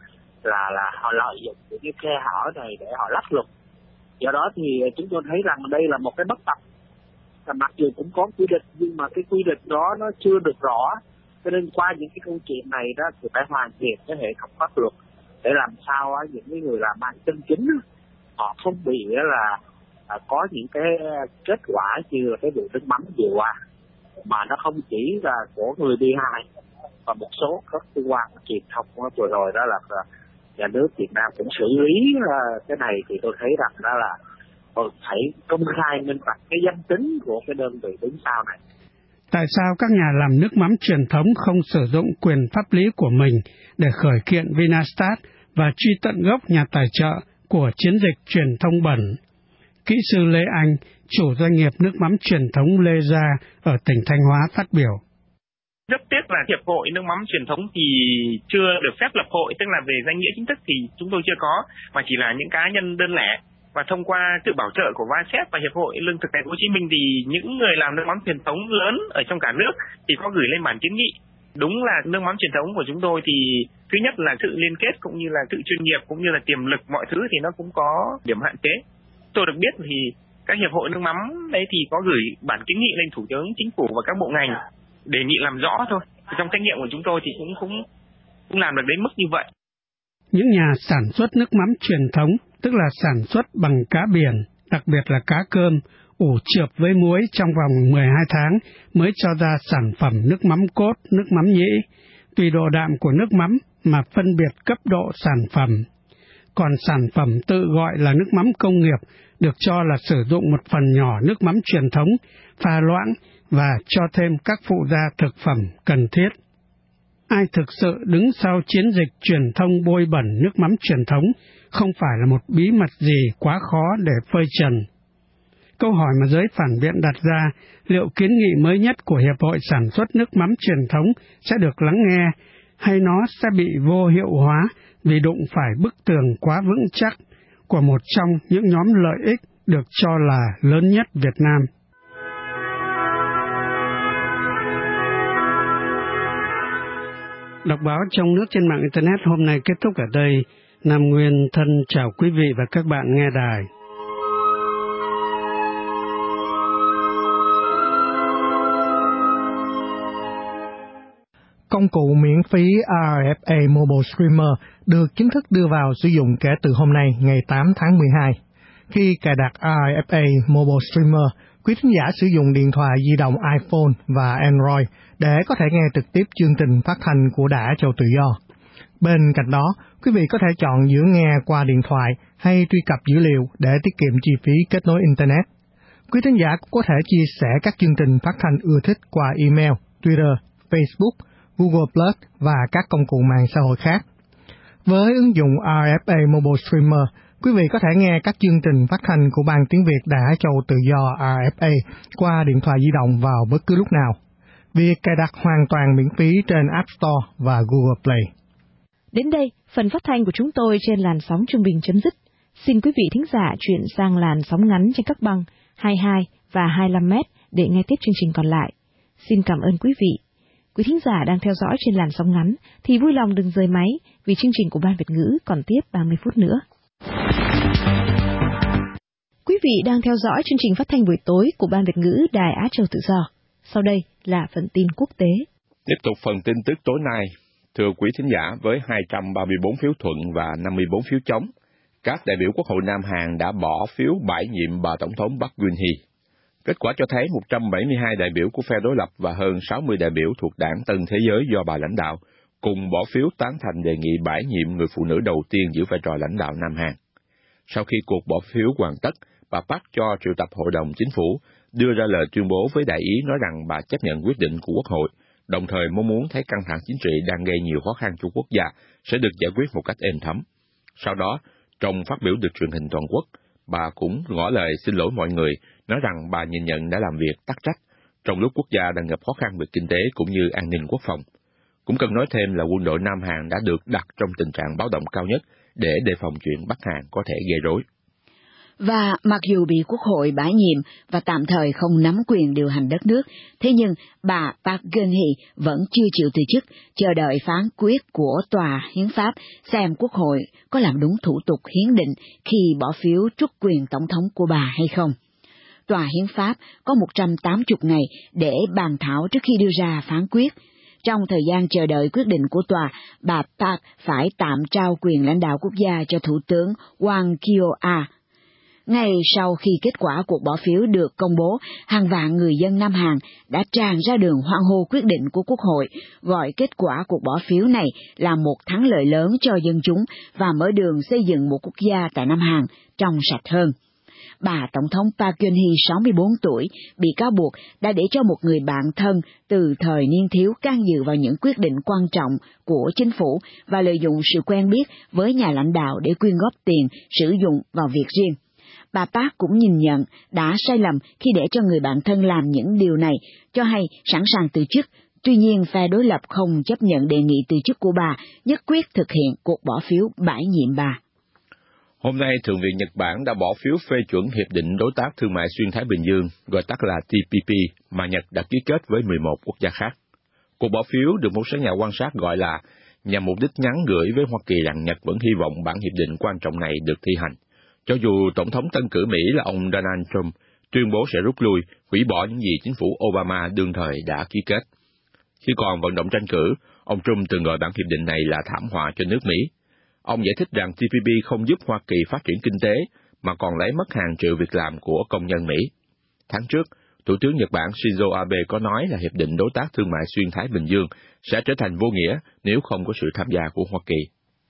[SPEAKER 15] là họ lợi dụng những cái khe hở này để họ lách luật. Do đó thì chúng tôi thấy rằng đây là một cái bất cập. Mặc dù cũng có quy định nhưng mà cái quy định đó nó chưa được rõ. Cho nên qua những cái câu chuyện này đó thì phải hoàn thiện cái hệ thống pháp luật để làm sao những người làm ăn chân chính họ không bị là có những cái kết quả như là cái vụ nước mắm vừa qua, mà nó không chỉ là của người bị hại và một số các cơ quan truyền thông vừa rồi đó là nhà nước Việt Nam cũng xử lý cái này, thì tôi thấy rằng đó là phải công khai minh bạch cái danh tính của cái đơn vị đứng sau này.
[SPEAKER 12] Tại sao các nhà làm nước mắm truyền thống không sử dụng quyền pháp lý của mình để khởi kiện Vinastat và truy tận gốc nhà tài trợ của chiến dịch truyền thông bẩn? Kỹ sư Lê Anh, chủ doanh nghiệp nước mắm truyền thống Lê Gia ở tỉnh Thanh Hóa phát biểu.
[SPEAKER 13] Rất tiếc là Hiệp hội Nước mắm truyền thống thì chưa được phép lập hội, tức là về danh nghĩa chính thức thì chúng tôi chưa có, mà chỉ là những cá nhân đơn lẻ. Và thông qua sự bảo trợ của VASEP và Hiệp hội Lương thực Thành phố Hồ Chí Minh thì những người làm nước mắm truyền thống lớn ở trong cả nước thì có gửi lên bản kiến nghị. Đúng là nước mắm truyền thống của chúng tôi thì thứ nhất là sự liên kết cũng như là sự chuyên nghiệp cũng như là tiềm lực mọi thứ thì nó cũng có điểm hạn chế. Tôi được biết thì các hiệp hội nước mắm đấy thì có gửi bản kiến nghị lên Thủ tướng Chính phủ và các bộ ngành đề nghị làm rõ thôi. Trong trách nhiệm của chúng tôi thì cũng làm được đến mức như vậy.
[SPEAKER 12] Những nhà sản xuất nước mắm truyền thống, tức là sản xuất bằng cá biển, đặc biệt là cá cơm, ủ chượp với muối trong vòng 12 tháng mới cho ra sản phẩm nước mắm cốt, nước mắm nhĩ, tùy độ đạm của nước mắm mà phân biệt cấp độ sản phẩm. Còn sản phẩm tự gọi là nước mắm công nghiệp được cho là sử dụng một phần nhỏ nước mắm truyền thống, pha loãng và cho thêm các phụ gia thực phẩm cần thiết. Ai thực sự đứng sau chiến dịch truyền thông bôi bẩn nước mắm truyền thống không phải là một bí mật gì quá khó để phơi trần. Câu hỏi mà giới phản biện đặt ra, liệu kiến nghị mới nhất của Hiệp hội Sản xuất nước mắm truyền thống sẽ được lắng nghe, hay nó sẽ bị vô hiệu hóa vì đụng phải bức tường quá vững chắc của một trong những nhóm lợi ích được cho là lớn nhất Việt Nam? Đọc báo trong nước trên mạng Internet hôm nay kết thúc ở đây. Nam Nguyên thân chào quý vị và các bạn nghe đài.
[SPEAKER 9] Công cụ miễn phí RFA Mobile Streamer được chính thức đưa vào sử dụng kể từ hôm nay, ngày 8 tháng 12. Khi cài đặt RFA Mobile Streamer, quý thính giả sử dụng điện thoại di động iPhone và Android để có thể nghe trực tiếp chương trình phát thanh của Đài Á Châu Tự Do. Bên cạnh đó, quý vị có thể chọn giữa nghe qua điện thoại hay truy cập dữ liệu để tiết kiệm chi phí kết nối Internet. Quý thính giả cũng có thể chia sẻ các chương trình phát thanh ưa thích qua email, Twitter, Facebook, Google Plus và các công cụ mạng xã hội khác. Với ứng dụng RFA Mobile Streamer, quý vị có thể nghe các chương trình phát thanh của Ban Tiếng Việt Đài Á Châu Tự Do RFA qua điện thoại di động vào bất cứ lúc nào. Việc cài đặt hoàn toàn miễn phí trên App Store và Google Play.
[SPEAKER 2] Đến đây, phần phát thanh của chúng tôi trên làn sóng trung bình chấm dứt. Xin quý vị thính giả chuyển sang làn sóng ngắn trên các băng 22 và 25 mét để nghe tiếp chương trình còn lại. Xin cảm ơn quý vị. Quý thính giả đang theo dõi trên làn sóng ngắn thì vui lòng đừng rời máy vì chương trình của Ban Việt ngữ còn tiếp 30 phút nữa. Quý vị đang theo dõi chương trình phát thanh buổi tối của Ban Việt ngữ Đài Á Châu Tự Do. Sau đây là phần tin quốc tế.
[SPEAKER 3] Tiếp tục phần tin tức tối nay. Thưa quý thính giả, với 234 phiếu thuận và 54 phiếu chống, các đại biểu Quốc hội Nam Hàn đã bỏ phiếu bãi nhiệm bà Tổng thống Park Geun-hye. Kết quả cho thấy 172 đại biểu của phe đối lập và hơn 60 đại biểu thuộc đảng Tân Thế Giới do bà lãnh đạo cùng bỏ phiếu tán thành đề nghị bãi nhiệm người phụ nữ đầu tiên giữ vai trò lãnh đạo Nam Hàn. Sau khi cuộc bỏ phiếu hoàn tất, bà Park cho triệu tập Hội đồng Chính phủ đưa ra lời tuyên bố với đại ý nói rằng bà chấp nhận quyết định của Quốc hội, đồng thời mong muốn thấy căng thẳng chính trị đang gây nhiều khó khăn cho quốc gia sẽ được giải quyết một cách êm thấm. Sau đó, trong phát biểu được truyền hình toàn quốc, bà cũng ngỏ lời xin lỗi mọi người, nói rằng bà nhìn nhận đã làm việc tắc trách, trong lúc quốc gia đang gặp khó khăn về kinh tế cũng như an ninh quốc phòng. Cũng cần nói thêm là quân đội Nam Hàn đã được đặt trong tình trạng báo động cao nhất để đề phòng chuyện Bắc Hàn có thể gây rối.
[SPEAKER 4] Và mặc dù bị Quốc hội bãi nhiệm và tạm thời không nắm quyền điều hành đất nước, thế nhưng bà Park Geun-hye vẫn chưa chịu từ chức, chờ đợi phán quyết của Tòa Hiến pháp xem Quốc hội có làm đúng thủ tục hiến định khi bỏ phiếu truất quyền tổng thống của bà hay không. Tòa Hiến pháp có 180 ngày để bàn thảo trước khi đưa ra phán quyết. Trong thời gian chờ đợi quyết định của tòa, bà Park phải tạm trao quyền lãnh đạo quốc gia cho Thủ tướng Hwang Kyo-a. Ngay sau khi kết quả cuộc bỏ phiếu được công bố, hàng vạn người dân Nam Hàn đã tràn ra đường hoan hô quyết định của Quốc hội, gọi kết quả cuộc bỏ phiếu này là một thắng lợi lớn cho dân chúng và mở đường xây dựng một quốc gia tại Nam Hàn trong sạch hơn. Bà Tổng thống Park Geun-hye 64 tuổi bị cáo buộc đã để cho một người bạn thân từ thời niên thiếu can dự vào những quyết định quan trọng của chính phủ và lợi dụng sự quen biết với nhà lãnh đạo để quyên góp tiền sử dụng vào việc riêng. Bà Park cũng nhìn nhận đã sai lầm khi để cho người bạn thân làm những điều này, cho hay sẵn sàng từ chức. Tuy nhiên, phe đối lập không chấp nhận đề nghị từ chức của bà, nhất quyết thực hiện cuộc bỏ phiếu bãi nhiệm bà.
[SPEAKER 3] Hôm nay, Thượng viện Nhật Bản đã bỏ phiếu phê chuẩn Hiệp định Đối tác Thương mại Xuyên Thái Bình Dương, gọi tắt là TPP, mà Nhật đã ký kết với 11 quốc gia khác. Cuộc bỏ phiếu được một số nhà quan sát gọi là nhằm mục đích nhắn gửi với Hoa Kỳ rằng Nhật vẫn hy vọng bản hiệp định quan trọng này được thi hành, cho dù Tổng thống tân cử Mỹ là ông Donald Trump tuyên bố sẽ rút lui, hủy bỏ những gì chính phủ Obama đương thời đã ký kết. Khi còn vận động tranh cử, ông Trump từng gọi bản hiệp định này là thảm họa cho nước Mỹ. Ông giải thích rằng TPP không giúp Hoa Kỳ phát triển kinh tế, mà còn lấy mất hàng triệu việc làm của công nhân Mỹ. Tháng trước, Thủ tướng Nhật Bản Shinzo Abe có nói là Hiệp định Đối tác Thương mại Xuyên Thái Bình Dương sẽ trở thành vô nghĩa nếu không có sự tham gia của Hoa Kỳ.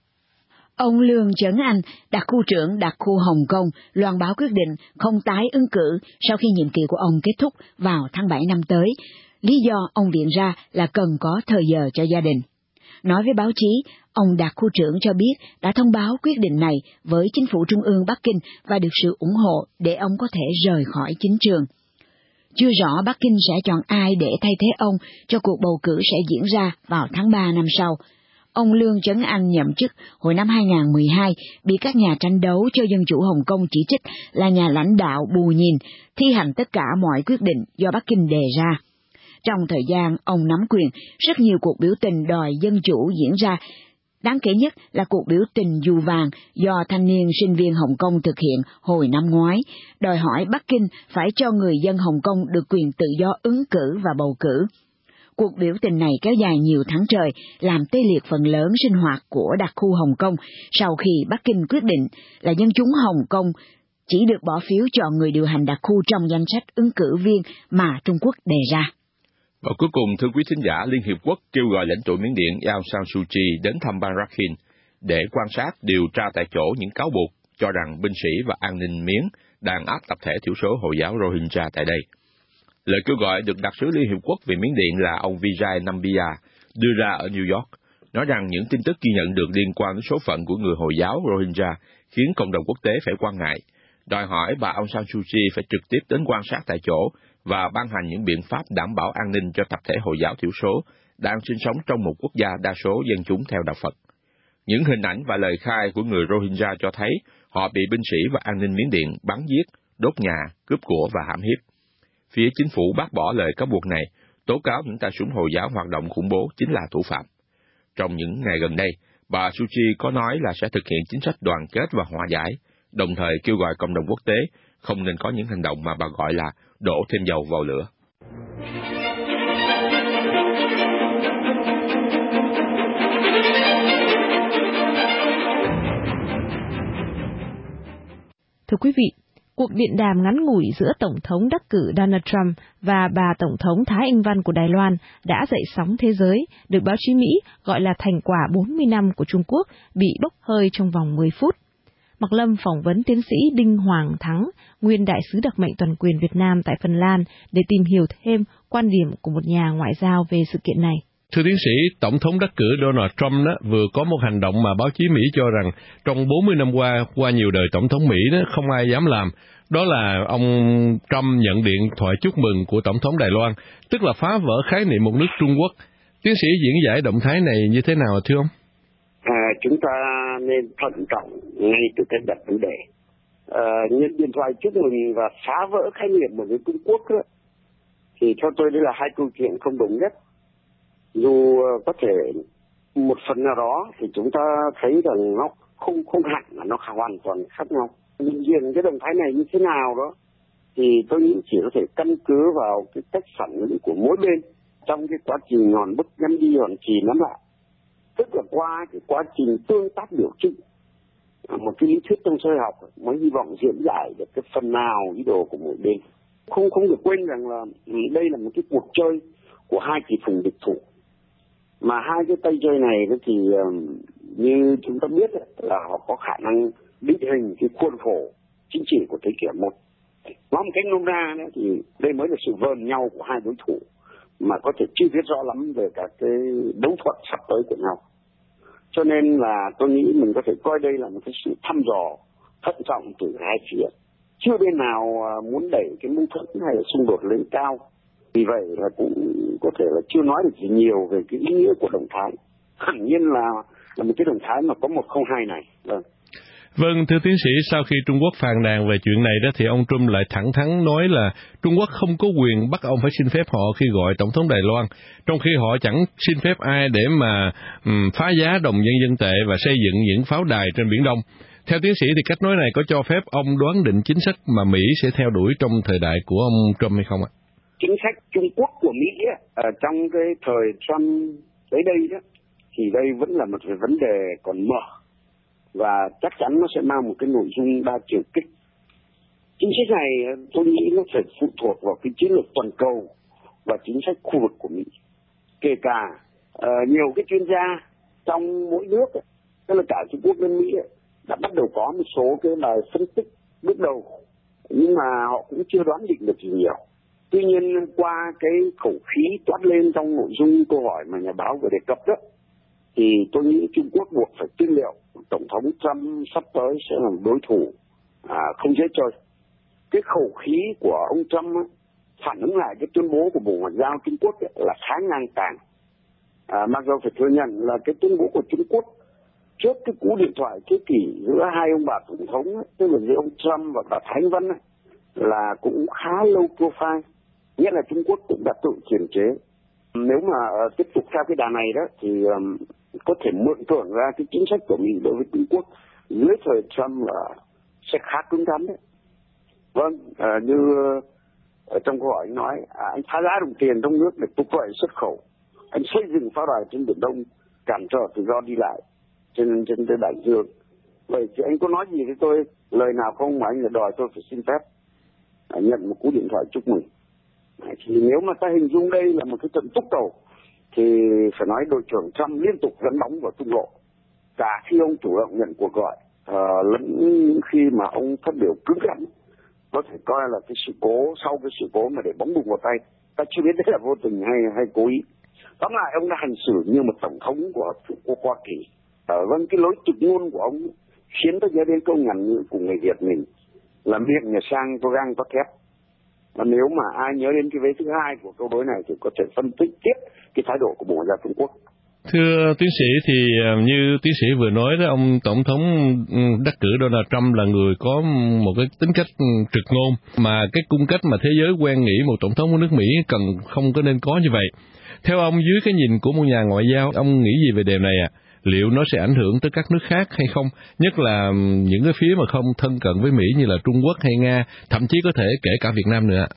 [SPEAKER 4] Ông Lương Chấn Anh, đặc khu trưởng đặc khu Hồng Kông, loan báo quyết định không tái ứng cử sau khi nhiệm kỳ của ông kết thúc vào tháng 7 năm tới. Lý do ông viện ra là cần có thời giờ cho gia đình. Nói với báo chí, ông đặc khu trưởng cho biết đã thông báo quyết định này với chính phủ trung ương Bắc Kinh và được sự ủng hộ để ông có thể rời khỏi chính trường. Chưa rõ Bắc Kinh sẽ chọn ai để thay thế ông cho cuộc bầu cử sẽ diễn ra vào tháng 3 năm sau. Ông Lương Chấn Anh nhậm chức hồi năm 2012, bị các nhà tranh đấu cho dân chủ Hồng Kông chỉ trích là nhà lãnh đạo bù nhìn, thi hành tất cả mọi quyết định do Bắc Kinh đề ra. Trong thời gian ông nắm quyền, rất nhiều cuộc biểu tình đòi dân chủ diễn ra. Đáng kể nhất là cuộc biểu tình dù vàng do thanh niên sinh viên Hồng Kông thực hiện hồi năm ngoái, đòi hỏi Bắc Kinh phải cho người dân Hồng Kông được quyền tự do ứng cử và bầu cử. Cuộc biểu tình này kéo dài nhiều tháng trời, làm tê liệt phần lớn sinh hoạt của đặc khu Hồng Kông sau khi Bắc Kinh quyết định là dân chúng Hồng Kông chỉ được bỏ phiếu chọn người điều hành đặc khu trong danh sách ứng cử viên mà Trung Quốc đề ra.
[SPEAKER 3] Và cuối cùng, thưa quý thính giả, Liên Hiệp Quốc kêu gọi lãnh tụ Miến Điện Aung San Suu Kyi đến thăm bang Rakhine để quan sát điều tra tại chỗ những cáo buộc cho rằng binh sĩ và an ninh Miến đàn áp tập thể thiểu số Hồi giáo Rohingya tại đây. Lời kêu gọi được đặc sứ Liên Hiệp Quốc về Miến Điện là ông Vijay Nambia đưa ra ở New York, nói rằng những tin tức ghi nhận được liên quan đến số phận của người Hồi giáo Rohingya khiến cộng đồng quốc tế phải quan ngại, đòi hỏi bà Aung San Suu Kyi phải trực tiếp đến quan sát tại chỗ và ban hành những biện pháp đảm bảo an ninh cho tập thể Hồi giáo thiểu số đang sinh sống trong một quốc gia đa số dân chúng theo đạo Phật. Những hình ảnh và lời khai của người Rohingya cho thấy họ bị binh sĩ và an ninh Miến Điện bắn giết, đốt nhà, cướp của và hãm hiếp. Phía chính phủ bác bỏ lời cáo buộc này, tố cáo những tay súng Hồi giáo hoạt động khủng bố chính là thủ phạm. Trong những ngày gần đây, bà Suu Kyi có nói là sẽ thực hiện chính sách đoàn kết và hòa giải, đồng thời kêu gọi cộng đồng quốc tế không nên có những hành động mà bà gọi là đổ thêm dầu vào lửa.
[SPEAKER 2] Thưa quý vị, cuộc điện đàm ngắn ngủi giữa Tổng thống đắc cử Donald Trump và bà Tổng thống Thái Anh Văn của Đài Loan đã dậy sóng thế giới, được báo chí Mỹ gọi là thành quả 40 năm của Trung Quốc bị bốc hơi trong vòng 10 phút. Mạc Lâm phỏng vấn tiến sĩ Đinh Hoàng Thắng, nguyên đại sứ đặc mệnh toàn quyền Việt Nam tại Phần Lan, để tìm hiểu thêm quan điểm của một nhà ngoại giao về sự kiện này.
[SPEAKER 16] Thưa tiến sĩ, Tổng thống đắc cử Donald Trump vừa có một hành động mà báo chí Mỹ cho rằng trong 40 năm qua nhiều đời Tổng thống Mỹ không ai dám làm. Đó là ông Trump nhận điện thoại chúc mừng của Tổng thống Đài Loan, tức là phá vỡ khái niệm một nước Trung Quốc. Tiến sĩ diễn giải động thái này như thế nào thưa ông?
[SPEAKER 17] Chúng ta nên thận trọng ngay từ cái đặt vấn đề. Nhận điện thoại chúc mừng và phá vỡ khái niệm một nước Trung Quốc thì theo tôi đây là hai câu chuyện không đồng nhất. Dù có thể một phần nào đó thì chúng ta thấy rằng nó không hẳn là nó hoàn toàn khác nhau. Nhưng riêng cái động thái này như thế nào đó thì tôi nghĩ chỉ có thể căn cứ vào cái cách phản ứng của mỗi bên trong cái quá trình ngòn bức nhắm đi hoàn trì nắm lại, tức là qua cái quá trình tương tác biểu trưng, một cái lý thuyết trong xã hội học mới hy vọng diễn giải được cái phần nào ý đồ của mỗi bên. Không được quên rằng là đây là một cái cuộc chơi của hai kỳ phùng địch thủ, mà hai cái tay chơi này thì như chúng ta biết là họ có khả năng định hình cái khuôn khổ chính trị của thế kỷ 1. Nói một cách nôm na thì đây mới là sự vờn nhau của hai đối thủ mà có thể chưa biết rõ lắm về các cái đấu thuật sắp tới của nhau. Cho nên là tôi nghĩ mình có thể coi đây là một cái sự thăm dò thận trọng từ hai phía. Chưa bên nào muốn đẩy cái mâu thuẫn hay là xung đột lên cao. Vì vậy là cũng có thể là chưa nói được gì nhiều về cái ý nghĩa của động thái. Hẳn nhiên là một cái động thái mà có 102 này.
[SPEAKER 16] Vâng, thưa tiến sĩ, sau khi Trung Quốc phàn nàn về chuyện này thì ông Trump lại thẳng thắn nói là Trung Quốc không có quyền bắt ông phải xin phép họ khi gọi Tổng thống Đài Loan, trong khi họ chẳng xin phép ai để mà phá giá đồng nhân dân tệ và xây dựng những pháo đài trên Biển Đông. Theo tiến sĩ thì cách nói này có cho phép ông đoán định chính sách mà Mỹ sẽ theo đuổi trong thời đại của ông Trump hay không ạ?
[SPEAKER 17] Chính sách Trung Quốc của Mỹ trong cái thời Trump tới đây thì đây vẫn là một cái vấn đề còn mở. Và chắc chắn nó sẽ mang một cái nội dung đa chiều kích. Chính sách này tôi nghĩ nó phải phụ thuộc vào cái chiến lược toàn cầu và chính sách khu vực của Mỹ. Kể cả nhiều cái chuyên gia trong mỗi nước, tức là cả Trung Quốc lẫn Mỹ đã bắt đầu có một số cái bài phân tích bước đầu, nhưng mà họ cũng chưa đoán định được gì nhiều. Tuy nhiên qua cái khẩu khí toát lên trong nội dung câu hỏi mà nhà báo vừa đề cập đó, thì tôi nghĩ Trung Quốc buộc phải tin liệu Tổng thống Trump sắp tới sẽ là một đối thủ không dễ chơi. Cái khẩu khí của ông Trump phản ứng lại cái tuyên bố của Bộ Ngoại giao Trung Quốc là khá ngang tàn. Mặc dù phải thừa nhận là cái tuyên bố của Trung Quốc trước cái cú điện thoại thế kỷ giữa hai ông bà Tổng thống, tức là giữa ông Trump và bà Thái Anh Văn là cũng khá low profile, nghĩa là Trung Quốc cũng đã tự kiềm chế. Nếu mà tiếp tục theo cái đà này đó thì có thể mượn tưởng ra cái chính sách của mình đối với Trung Quốc dưới thời Trump là sẽ khá cứng rắn đấy. Vâng, như ở trong câu hỏi anh nói, anh phá giá đồng tiền trong nước để trục lợi xuất khẩu, anh xây dựng pháo đài trên Biển Đông cản trở tự do đi lại trên đại dương. Vậy thì anh có nói gì với tôi lời nào không mà anh lại đòi tôi phải xin phép nhận một cú điện thoại chúc mừng? Thì nếu mà ta hình dung đây là một cái trận túc cầu thì phải nói đội trưởng Trump liên tục dẫn bóng vào trung lộ, cả khi ông chủ động nhận cuộc gọi lẫn khi mà ông phát biểu cứng rắn. Có thể coi là cái sự cố, sau cái sự cố mà để bóng bùng vào tay, ta chưa biết đấy là vô tình hay cố ý. Tóm lại ông đã hành xử như một tổng thống của Hoa Kỳ. Vâng, cái lối trực ngôn của ông khiến tôi nhớ đến câu ngắn ngữ của người Việt mình là miệng nhà sang có gang có thép. Và nếu mà ai nhớ đến cái vế thứ hai của câu đối này thì có thể phân tích tiếp cái thái độ của Bộ Ngoại giao Trung Quốc.
[SPEAKER 16] Thưa tiến sĩ, thì như tiến sĩ vừa nói đó, ông Tổng thống đắc cử Donald Trump là người có một cái tính cách trực ngôn, mà cái cung cách mà thế giới quen nghĩ một tổng thống của nước Mỹ không có nên có như vậy. Theo ông, dưới cái nhìn của một nhà ngoại giao, ông nghĩ gì về điều này ạ? Liệu nó sẽ ảnh hưởng tới các nước khác hay không? Nhất là những cái phía mà không thân cận với Mỹ như là Trung Quốc hay Nga, thậm chí có thể kể cả Việt Nam nữa.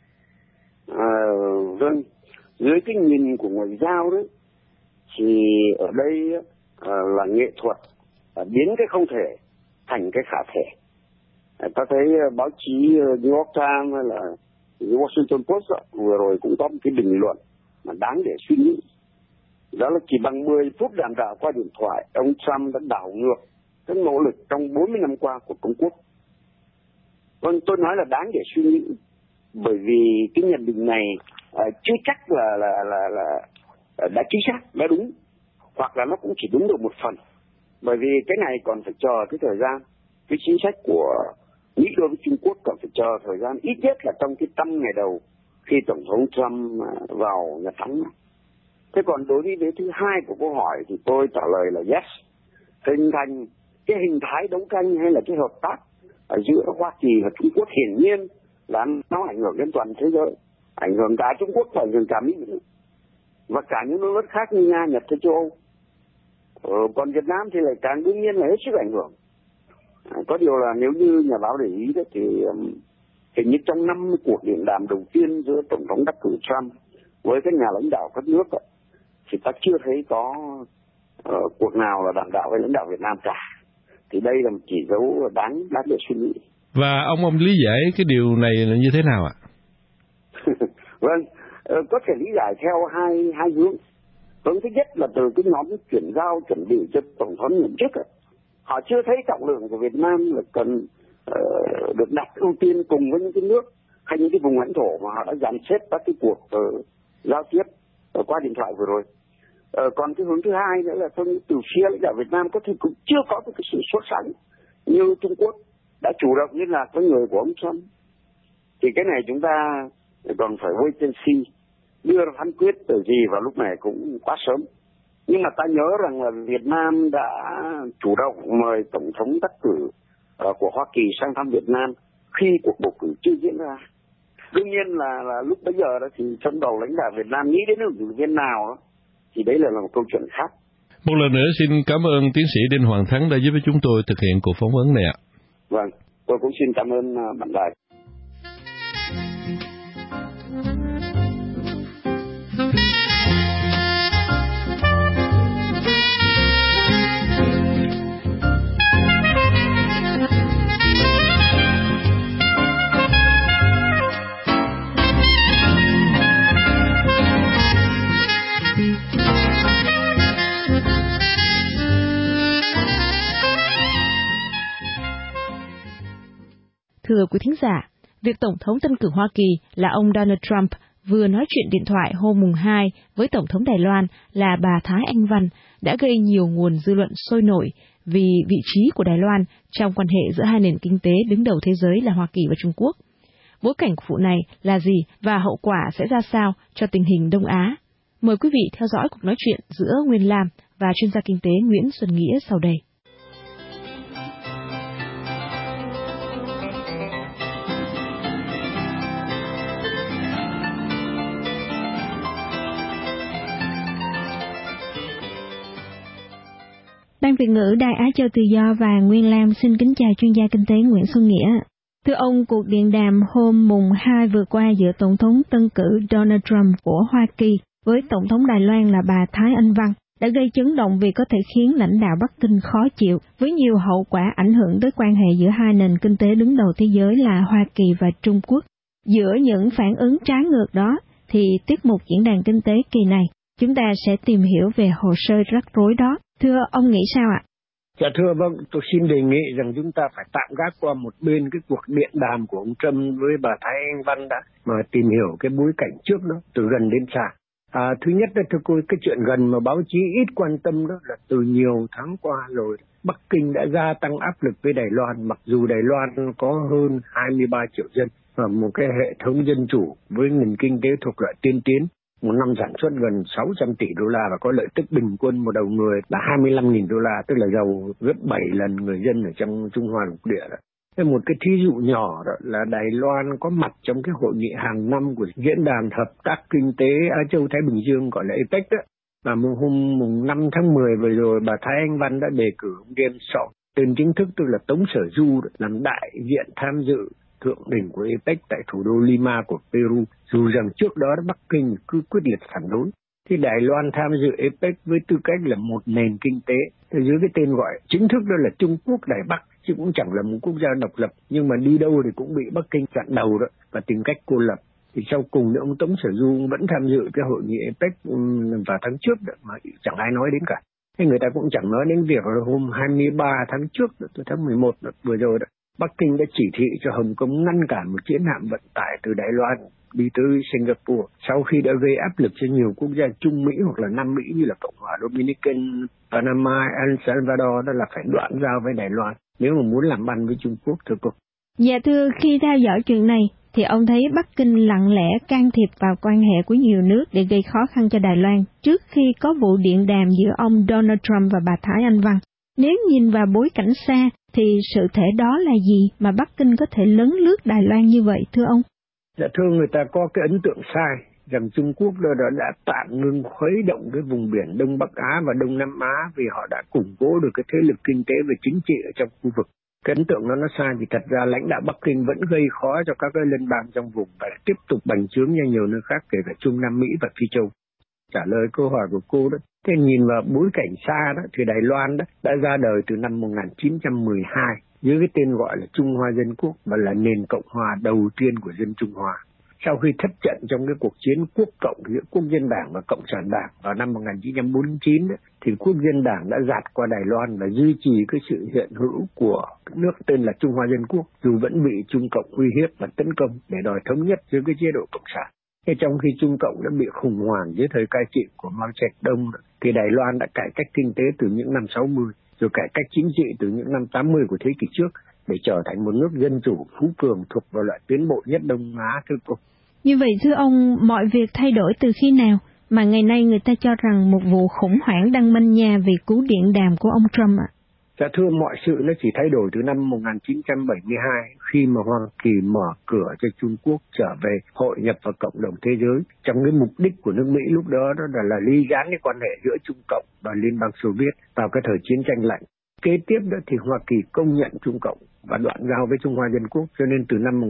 [SPEAKER 17] Vâng, dưới cái nhìn của ngoại giao đấy, thì ở đây là nghệ thuật biến cái không thể thành cái khả thể. Ta thấy báo chí New York Times hay là Washington Post vừa rồi cũng có một cái bình luận mà đáng để suy nghĩ. Đó là chỉ bằng 10 phút đàm đạo qua điện thoại, ông Trump đã đảo ngược cái nỗ lực trong 40 năm qua của Trung Quốc. Vâng, tôi nói là đáng để suy nghĩ, bởi vì cái nhận định này chưa chắc là đã chính xác, đã đúng, hoặc là nó cũng chỉ đúng được một phần, bởi vì cái này còn phải chờ cái thời gian. Cái chính sách của Mỹ đối với Trung Quốc còn phải chờ thời gian ít nhất là trong cái 100 ngày đầu khi Tổng thống Trump vào nhà Trắng. Thế còn đối với thứ hai của câu hỏi thì tôi trả lời là yes. Hình thành cái hình thái đấu tranh hay là cái hợp tác ở giữa Hoa Kỳ và Trung Quốc hiển nhiên là nó ảnh hưởng đến toàn thế giới, ảnh hưởng cả Trung Quốc và ảnh hưởng cả Mỹ và cả những nước khác như Nga, Nhật hay châu Âu. Còn Việt Nam thì lại càng đương nhiên là hết sức ảnh hưởng. Có điều là nếu như nhà báo để ý đó, thì hình như trong 50 cuộc điện đàm đầu tiên giữa Tổng thống đắc cử Trump với các nhà lãnh đạo các nước đó, thì ta chưa thấy có cuộc nào là đàm đạo với lãnh đạo Việt Nam cả. Thì đây là một chỉ dấu đáng để suy nghĩ.
[SPEAKER 16] Và ông lý giải cái điều này là như thế nào ạ?
[SPEAKER 17] Vâng, có thể lý giải theo hai hướng. Hướng thứ nhất là từ cái nhóm chuyển giao chuẩn bị cho Tổng thống nhậm chức. Họ chưa thấy trọng lượng của Việt Nam là cần được đặt ưu tiên cùng với những cái nước hay những cái vùng lãnh thổ mà họ đã dàn xếp các cái cuộc giao tiếp qua điện thoại vừa rồi. Còn cái hướng thứ hai nữa là từ phía lãnh đạo Việt Nam có thể cũng chưa có cái sự sốt sắng như Trung Quốc đã chủ động liên lạc với người của ông Trump. Thì cái này chúng ta còn phải wait and see, đưa ra phán quyết từ gì vào lúc này cũng quá sớm. Nhưng mà ta nhớ rằng là Việt Nam đã chủ động mời Tổng thống đắc cử của Hoa Kỳ sang thăm Việt Nam khi cuộc bầu cử chưa diễn ra. Đương nhiên là lúc bấy giờ đó thì trong đầu lãnh đạo Việt Nam nghĩ đến ứng cử viên nào đó, thì đấy là một câu chuyện khác.
[SPEAKER 16] Một lần nữa xin cảm ơn tiến sĩ Đinh Hoàng Thắng đã giúp với chúng tôi thực hiện cuộc phỏng vấn này ạ.
[SPEAKER 17] Vâng, tôi cũng xin cảm ơn bạn đài.
[SPEAKER 2] Thưa quý thính giả, việc Tổng thống tân cử Hoa Kỳ là ông Donald Trump vừa nói chuyện điện thoại hôm mùng 2 với Tổng thống Đài Loan là bà Thái Anh Văn đã gây nhiều nguồn dư luận sôi nổi vì vị trí của Đài Loan trong quan hệ giữa hai nền kinh tế đứng đầu thế giới là Hoa Kỳ và Trung Quốc. Bối cảnh của vụ này là gì và hậu quả sẽ ra sao cho tình hình Đông Á? Mời quý vị theo dõi cuộc nói chuyện giữa Nguyên Lam và chuyên gia kinh tế Nguyễn Xuân Nghĩa sau đây.
[SPEAKER 6] Ban Việt ngữ Đài Á Châu Tự Do và Nguyên Lam xin kính chào chuyên gia kinh tế Nguyễn Xuân Nghĩa. Thưa ông, cuộc điện đàm hôm mùng 2 vừa qua giữa Tổng thống tân cử Donald Trump của Hoa Kỳ với Tổng thống Đài Loan là bà Thái Anh Văn đã gây chấn động vì có thể khiến lãnh đạo Bắc Kinh khó chịu với nhiều hậu quả ảnh hưởng tới quan hệ giữa hai nền kinh tế đứng đầu thế giới là Hoa Kỳ và Trung Quốc. Giữa những phản ứng trái ngược đó thì tiết mục diễn đàn kinh tế kỳ này chúng ta sẽ tìm hiểu về hồ sơ rắc rối đó. Thưa ông nghĩ sao ạ?
[SPEAKER 15] Dạ thưa vâng, tôi xin đề nghị rằng chúng ta phải tạm gác qua một bên cái cuộc điện đàm của ông Trump với bà Thái Anh Văn đã mà tìm hiểu cái bối cảnh trước đó từ gần đến xa. Thứ nhất là thưa cô, cái chuyện gần mà báo chí ít quan tâm đó là từ nhiều tháng qua rồi Bắc Kinh đã gia tăng áp lực với Đài Loan, mặc dù Đài Loan có hơn 23 triệu dân và một cái hệ thống dân chủ với nền kinh tế thuộc loại tiên tiến. một năm sản xuất gần 600 tỷ đô la và có lợi tức bình quân một đầu người là 25.000 đô la, tức là giàu gấp 7 lần người dân ở trong Trung Hoa lục địa đó. Thế một cái thí dụ nhỏ đó là Đài Loan có mặt trong cái hội nghị hàng năm của Diễn đàn Hợp tác Kinh tế Á Châu Thái Bình Dương gọi là APEC đó. Và hôm 5 tháng 10 vừa rồi, bà Thái Anh Văn đã đề cử ông James Sọ, tên chính thức tức là Tống Sở Du, làm đại diện tham dự thượng đỉnh của APEC tại thủ đô Lima của Peru, dù rằng trước đó Bắc Kinh cứ quyết liệt phản đối. Thì Đài Loan tham dự APEC với tư cách là một nền kinh tế, dưới cái tên gọi chính thức đó là Trung Quốc Đài Bắc, chứ cũng chẳng là một quốc gia độc lập, nhưng mà đi đâu thì cũng bị Bắc Kinh chặn đầu đó và tìm cách cô lập. Thì sau cùng ông Tống Sở Du vẫn tham dự cái hội nghị APEC vào tháng trước đó, mà chẳng ai nói đến cả. Thế người ta cũng chẳng nói đến việc là hôm 23 tháng trước, tháng 11 vừa rồi đó, Bắc Kinh đã chỉ thị cho Hồng Kông ngăn cản một chiến hạm vận tải từ Đài Loan đi tới Singapore, sau khi đã gây áp lực cho nhiều quốc gia Trung Mỹ hoặc là Nam Mỹ như là Cộng hòa Dominican, Panama, El Salvador, đó là phải đoạn giao với Đài Loan nếu mà muốn làm ăn với Trung Quốc, thưa cô.
[SPEAKER 2] Dạ thưa, khi theo dõi chuyện này thì ông thấy Bắc Kinh lặng lẽ can thiệp vào quan hệ của nhiều nước để gây khó khăn cho Đài Loan trước khi có vụ điện đàm giữa ông Donald Trump và bà Thái Anh Văn. Nếu nhìn vào bối cảnh xa thì sự thể đó là gì mà Bắc Kinh có thể lấn lướt Đài Loan như vậy thưa ông?
[SPEAKER 15] Dạ thưa, người ta có cái ấn tượng sai rằng Trung Quốc đã tạm ngưng khuấy động cái vùng biển Đông Bắc Á và Đông Nam Á vì họ đã củng cố được cái thế lực kinh tế và chính trị ở trong khu vực. Cái ấn tượng nó sai vì thật ra lãnh đạo Bắc Kinh vẫn gây khó cho các cái liên bang trong vùng và tiếp tục bành trướng như nhiều nơi khác kể cả Trung Nam Mỹ và Phi Châu. Trả lời câu hỏi của cô đó, thế nhìn vào bối cảnh xa đó thì Đài Loan đó đã ra đời từ năm 1912 dưới cái tên gọi là Trung Hoa Dân Quốc và là nền cộng hòa đầu tiên của dân Trung Hoa. Sau khi thất trận trong cái cuộc chiến quốc cộng giữa Quốc dân Đảng và Cộng sản Đảng vào năm 1949 đó, thì Quốc dân Đảng đã dạt qua Đài Loan và duy trì cái sự hiện hữu của nước tên là Trung Hoa Dân Quốc dù vẫn bị Trung Cộng uy hiếp và tấn công để đòi thống nhất dưới cái chế độ Cộng sản. Thế trong khi Trung Cộng đã bị khủng hoảng dưới thời cai trị của Mao Trạch-đông thì Đài Loan đã cải cách kinh tế từ những năm 60 rồi cải cách chính trị từ những năm 80 của thế kỷ trước để trở thành một nước dân chủ phú cường thuộc vào loại tiến bộ nhất Đông Á, thưa cô.
[SPEAKER 2] Như vậy thưa ông, mọi việc thay đổi từ khi nào mà ngày nay người ta cho rằng một vụ khủng hoảng đang manh nha vì cú điện đàm của ông Trump ạ?
[SPEAKER 15] Dạ thưa, mọi sự nó chỉ thay đổi từ năm 1972 khi mà Hoa Kỳ mở cửa cho Trung Quốc trở về hội nhập vào cộng đồng thế giới. Trong cái mục đích của nước Mỹ lúc đó là ly gián cái quan hệ giữa Trung Cộng và Liên bang Xô Viết vào cái thời chiến tranh lạnh. Kế tiếp đó thì Hoa Kỳ công nhận Trung Cộng và đoạn giao với Trung Hoa Dân Quốc, cho nên từ năm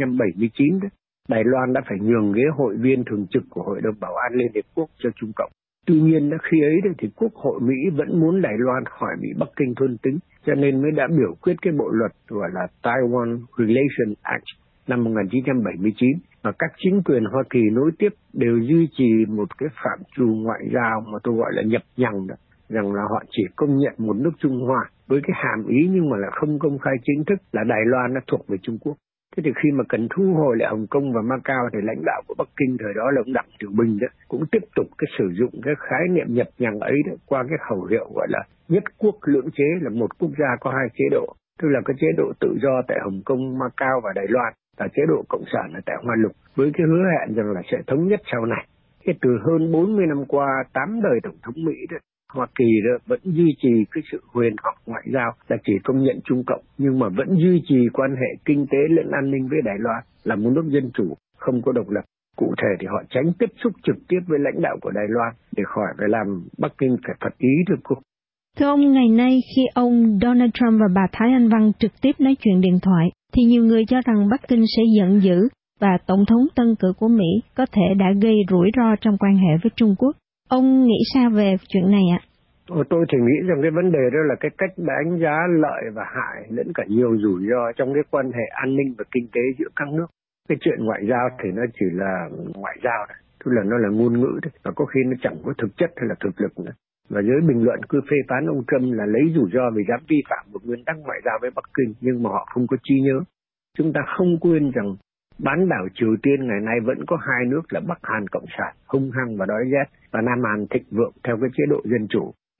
[SPEAKER 15] 1979 đó, Đài Loan đã phải nhường ghế hội viên thường trực của Hội đồng Bảo an Liên Hiệp Quốc cho Trung Cộng. Tuy nhiên khi ấy thì Quốc hội Mỹ vẫn muốn Đài Loan khỏi bị Bắc Kinh thôn tính, cho nên mới đã biểu quyết cái bộ luật gọi là Taiwan Relations Act năm 1979, và các chính quyền Hoa Kỳ nối tiếp đều duy trì một cái phạm trù ngoại giao mà tôi gọi là nhập nhằng đó, rằng là họ chỉ công nhận một nước Trung Hoa với cái hàm ý nhưng mà là không công khai chính thức là Đài Loan đã thuộc về Trung Quốc. Thế thì khi mà cần thu hồi lại Hồng Kông và Macau thì lãnh đạo của Bắc Kinh thời đó là ông Đặng Tiểu Bình đó cũng tiếp tục cái sử dụng cái khái niệm nhập nhằng ấy đó qua cái khẩu hiệu gọi là nhất quốc lưỡng chế, là một quốc gia có hai chế độ, tức là cái chế độ tự do tại Hồng Kông, Macau và Đài Loan và chế độ cộng sản ở tại Hoa Lục, với cái hứa hẹn rằng là sẽ thống nhất sau này. Thế từ hơn 40 năm qua, 8 đời tổng thống Mỹ đó, Hoa Kỳ đó vẫn duy trì cái sự huyền học ngoại giao là chỉ công nhận Trung Cộng nhưng mà vẫn duy trì quan hệ kinh tế lẫn an ninh với Đài Loan là một nước dân chủ không có độc lập. Cụ thể thì họ tránh tiếp xúc trực tiếp với lãnh đạo của Đài Loan để khỏi phải làm Bắc Kinh phải phật ý, thưa cô.
[SPEAKER 2] Thưa ông, ngày nay khi ông Donald Trump và bà Thái Anh Văn trực tiếp nói chuyện điện thoại thì nhiều người cho rằng Bắc Kinh sẽ giận dữ và Tổng thống tân cử của Mỹ có thể đã gây rủi ro trong quan hệ với Trung Quốc. Ông nghĩ sao về chuyện này ạ?
[SPEAKER 15] Tôi thì nghĩ rằng cái vấn đề đó là cái cách đánh giá lợi và hại lẫn cả nhiều rủi ro trong cái quan hệ an ninh và kinh tế giữa các nước. Cái chuyện ngoại giao thì nó chỉ là ngoại giao thôi, tức là nó là ngôn ngữ thôi, và có khi nó chẳng có thực chất hay là thực lực nữa. Và giới bình luận cứ phê phán ông Trump là lấy rủi ro vì dám vi phạm một nguyên tắc ngoại giao với Bắc Kinh, nhưng mà họ không có trí nhớ. Chúng ta không quên rằng bán đảo Triều Tiên ngày nay vẫn có hai nước là Bắc Hàn Cộng sản hung hăng và đói rét, và Nam Hàn thịnh vượng theo cái chế độ dân chủ.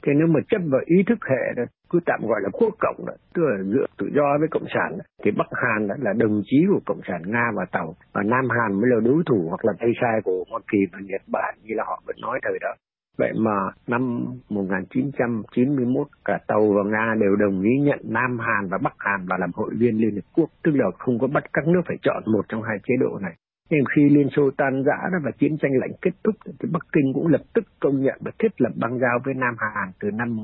[SPEAKER 18] Thế nếu mà chấp vào ý thức hệ đó, cứ tạm gọi là quốc cộng đó, tức là giữa tự do với cộng sản đó, thì Bắc Hàn đó là đồng chí của cộng sản Nga và Tàu, và Nam Hàn mới là đối thủ hoặc là tay sai của Hoa Kỳ và Nhật Bản như là họ vẫn nói thời đó. Vậy mà năm 1991 cả Tàu và Nga đều đồng ý nhận Nam Hàn và Bắc Hàn vào làm hội viên Liên Hợp Quốc, tức là không có bắt các nước phải chọn một trong hai chế độ này. Nhưng khi Liên Xô tan rã đó và chiến tranh lạnh kết thúc thì Bắc Kinh cũng lập tức công nhận và thiết lập bang giao với Nam Hàn từ năm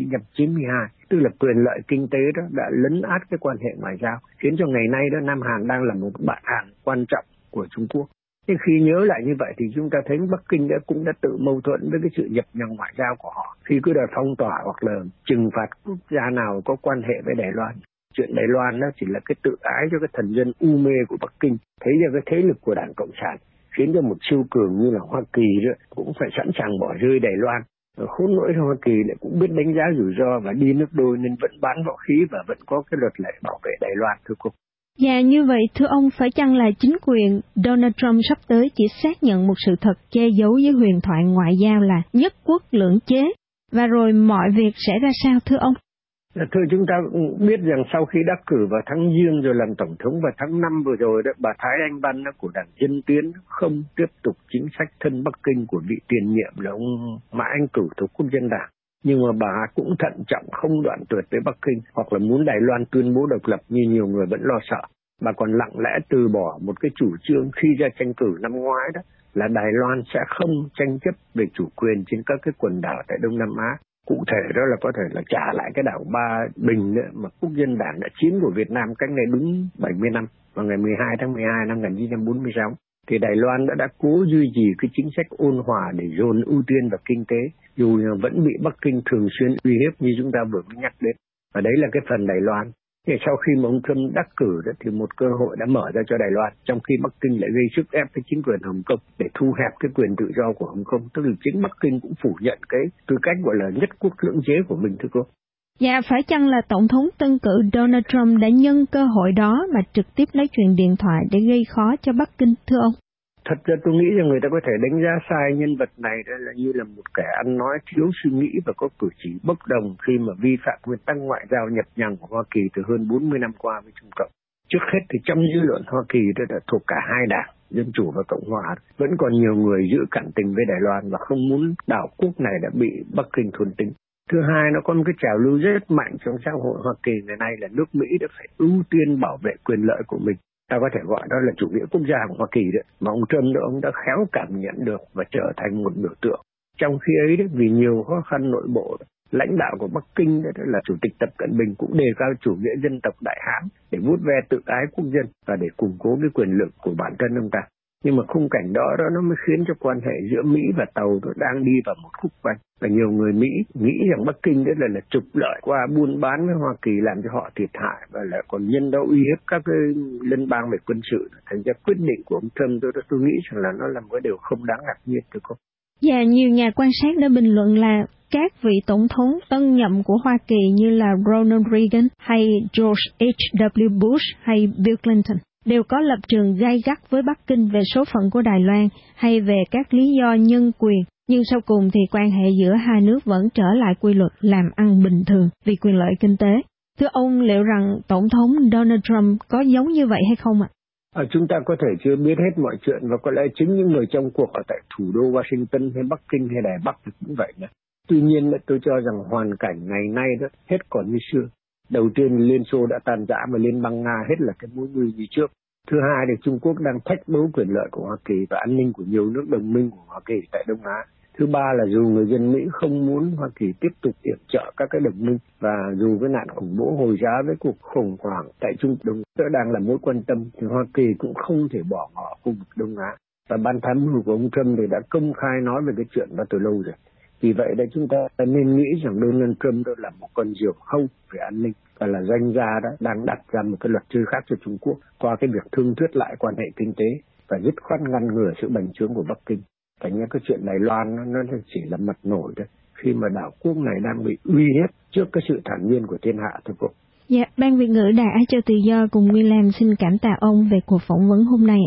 [SPEAKER 18] 1992, tức là quyền lợi kinh tế đó đã lấn át cái quan hệ ngoại giao, khiến cho ngày nay đó Nam Hàn đang là một bạn Hàn quan trọng của Trung Quốc. Nhưng khi nhớ lại như vậy thì chúng ta thấy Bắc Kinh cũng đã tự mâu thuẫn với cái sự nhập nhằng ngoại giao của họ khi cứ đòi phong tỏa hoặc là trừng phạt quốc gia nào có quan hệ với Đài Loan. Chuyện Đài Loan đó chỉ là cái tự ái cho cái thần dân u mê của Bắc Kinh, thấy ra cái thế lực của Đảng Cộng sản, khiến cho một siêu cường như là Hoa Kỳ đó cũng phải sẵn sàng bỏ rơi Đài Loan. Khốn nỗi Hoa Kỳ lại cũng biết đánh giá rủi ro và đi nước đôi nên vẫn bán võ khí và vẫn có cái luật lệ bảo vệ Đài Loan, thưa cô.
[SPEAKER 2] Dạ, như vậy thưa ông, phải chăng là chính quyền Donald Trump sắp tới chỉ xác nhận một sự thật che giấu với huyền thoại ngoại giao là nhất quốc lưỡng chế, và rồi mọi việc sẽ ra sao thưa ông?
[SPEAKER 18] Thưa, chúng ta biết rằng sau khi đắc cử vào tháng Giêng rồi làm tổng thống vào tháng 5 vừa rồi đó, bà Thái Anh Văn của Đảng Dân Tiến không tiếp tục chính sách thân Bắc Kinh của vị tiền nhiệm là ông Mã Anh Cửu thuộc Quốc dân Đảng. Nhưng mà bà cũng thận trọng không đoạn tuyệt với Bắc Kinh hoặc là muốn Đài Loan tuyên bố độc lập như nhiều người vẫn lo sợ. Bà còn lặng lẽ từ bỏ một cái chủ trương khi ra tranh cử năm ngoái đó là Đài Loan sẽ không tranh chấp về chủ quyền trên các cái quần đảo tại Đông Nam Á. Cụ thể đó là có thể là trả lại cái đảo Ba Bình nữa mà Quốc dân Đảng đã chiếm của Việt Nam cách này đúng 70 năm, vào ngày 12 tháng 12 năm 1946. Thì Đài Loan đã cố duy trì cái chính sách ôn hòa để dồn ưu tiên vào kinh tế, dù vẫn bị Bắc Kinh thường xuyên uy hiếp như chúng ta vừa mới nhắc đến. Và đấy là cái phần Đài Loan. Thì sau khi mà ông Trump đắc cử đó, thì một cơ hội đã mở ra cho Đài Loan, trong khi Bắc Kinh lại gây sức ép với chính quyền Hồng Kông để thu hẹp cái quyền tự do của Hồng Kông. Tức là chính Bắc Kinh cũng phủ nhận cái tư cách gọi là nhất quốc lưỡng chế của mình, thưa cô.
[SPEAKER 2] Dạ, phải chăng là Tổng thống tân cử Donald Trump đã nhân cơ hội đó mà trực tiếp lấy chuyện điện thoại để gây khó cho Bắc Kinh, thưa ông?
[SPEAKER 18] Thật ra tôi nghĩ rằng người ta có thể đánh giá sai nhân vật này đó là như là một kẻ ăn nói thiếu suy nghĩ và có cử chỉ bốc đồng khi mà vi phạm nguyên tắc ngoại giao nhập nhằng của Hoa Kỳ từ hơn 40 năm qua với Trung Cộng. Trước hết thì trong dư luận Hoa Kỳ đó đã thuộc cả hai đảng, Dân Chủ và Cộng Hòa, vẫn còn nhiều người giữ cảm tình với Đài Loan và không muốn đảo quốc này đã bị Bắc Kinh thôn tính. Thứ hai, nó có một cái trào lưu rất mạnh trong xã hội Hoa Kỳ ngày nay là nước Mỹ đã phải ưu tiên bảo vệ quyền lợi của mình. Ta có thể gọi đó là chủ nghĩa quốc gia của Hoa Kỳ đấy, mà ông Trump đó, ông đã khéo cảm nhận được và trở thành một biểu tượng. Trong khi ấy đó, vì nhiều khó khăn nội bộ, lãnh đạo của Bắc Kinh đó là Chủ tịch Tập Cận Bình cũng đề cao chủ nghĩa dân tộc Đại Hán để vuốt ve tự ái quốc dân và để củng cố cái quyền lực của bản thân ông ta. Nhưng mà khung cảnh đó nó mới khiến cho quan hệ giữa Mỹ và Tàu nó đang đi vào một khúc quanh. Và nhiều người Mỹ nghĩ rằng Bắc Kinh đó là trục lợi qua buôn bán với Hoa Kỳ làm cho họ thiệt hại và lại còn nhân đó uy hiếp các cái liên bang về quân sự. Thành ra quyết định của ông Trump tôi nghĩ rằng là nó là một cái điều không đáng ngạc nhiên, thưa cô.
[SPEAKER 2] Và nhiều nhà quan sát đã bình luận là các vị tổng thống tân nhậm của Hoa Kỳ như là Ronald Reagan hay George H.W. Bush hay Bill Clinton đều có lập trường gay gắt với Bắc Kinh về số phận của Đài Loan hay về các lý do nhân quyền, nhưng sau cùng thì quan hệ giữa hai nước vẫn trở lại quy luật làm ăn bình thường vì quyền lợi kinh tế. Thưa ông, liệu rằng Tổng thống Donald Trump có giống như vậy hay không ạ?
[SPEAKER 18] Chúng ta có thể chưa biết hết mọi chuyện và có lẽ chính những người trong cuộc ở tại thủ đô Washington hay Bắc Kinh hay Đài Bắc thì cũng vậy nhé. Tuy nhiên tôi cho rằng hoàn cảnh ngày nay đó hết còn như xưa. Đầu tiên Liên Xô đã tan rã và Liên bang Nga hết là cái mối nguy như trước. Thứ hai thì Trung Quốc đang thách đố quyền lợi của Hoa Kỳ và an ninh của nhiều nước đồng minh của Hoa Kỳ tại Đông Á. Thứ ba là dù người dân Mỹ không muốn Hoa Kỳ tiếp tục yểm trợ các cái đồng minh và dù cái nạn khủng bố Hồi giáo với cuộc khủng hoảng tại Trung Đông đang là mối quan tâm thì Hoa Kỳ cũng không thể bỏ ngỏ khu vực Đông Á. Và ban tham mưu của ông Trump thì đã công khai nói về cái chuyện đó từ lâu rồi. Vì vậy đây chúng ta nên nghĩ rằng Donald Trump đó là một con diều hâu về an ninh và là doanh gia đó đang đặt ra một cái luật chơi khác cho Trung Quốc qua cái việc thương thuyết lại quan hệ kinh tế và dứt khoát ngăn ngừa sự bành trướng của Bắc Kinh. Thành ra cái chuyện Đài Loan nó chỉ là mật nổi thôi khi mà đảo quốc này đang bị uy hiếp trước cái sự thản nhiên của thiên hạ, thưa cô.
[SPEAKER 2] Dạ, Ban Việt ngữ Đài Á Châu Tự Do cùng Nguyên Lam xin cảm tạ ông về cuộc phỏng vấn hôm nay.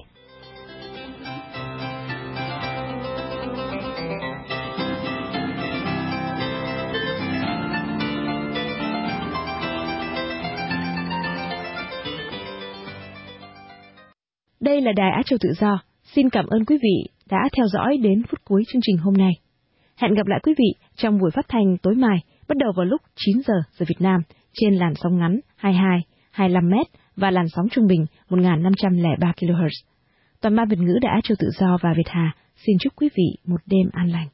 [SPEAKER 2] Đây là Đài Á Châu Tự Do. Xin cảm ơn quý vị đã theo dõi đến phút cuối chương trình hôm nay. Hẹn gặp lại quý vị trong buổi phát thanh tối mai, bắt đầu vào lúc 9 giờ giờ Việt Nam, trên làn sóng ngắn 22, 25 m và làn sóng trung bình 1503 kHz. Toàn ban Việt ngữ Đài Á Châu Tự Do và Việt Hà xin chúc quý vị một đêm an lành.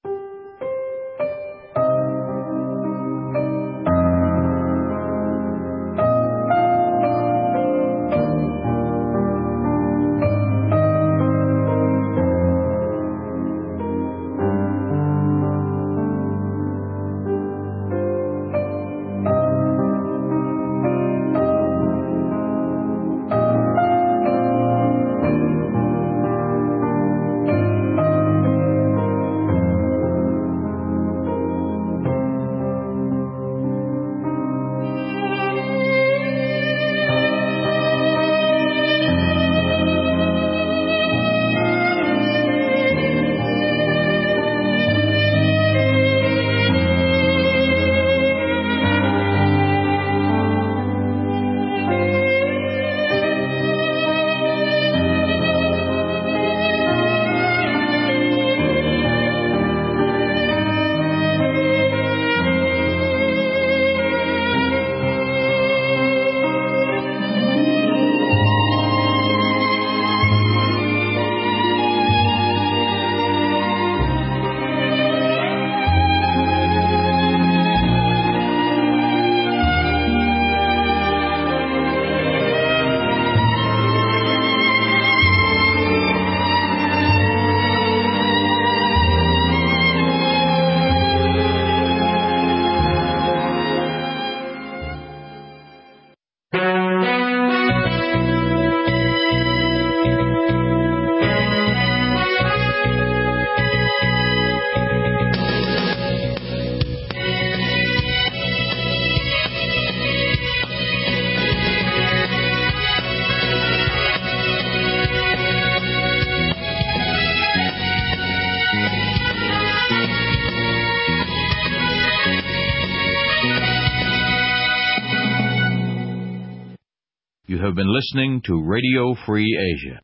[SPEAKER 1] You have been listening to Radio Free Asia.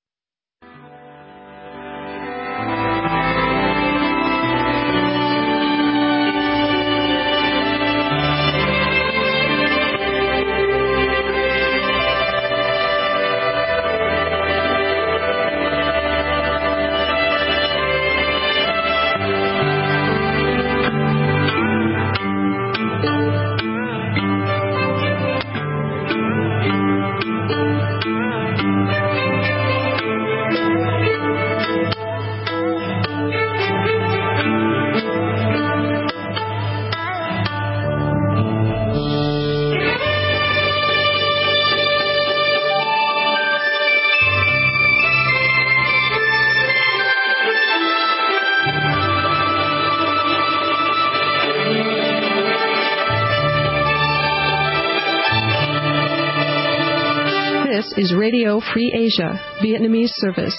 [SPEAKER 19] This is Radio Free Asia, Vietnamese service.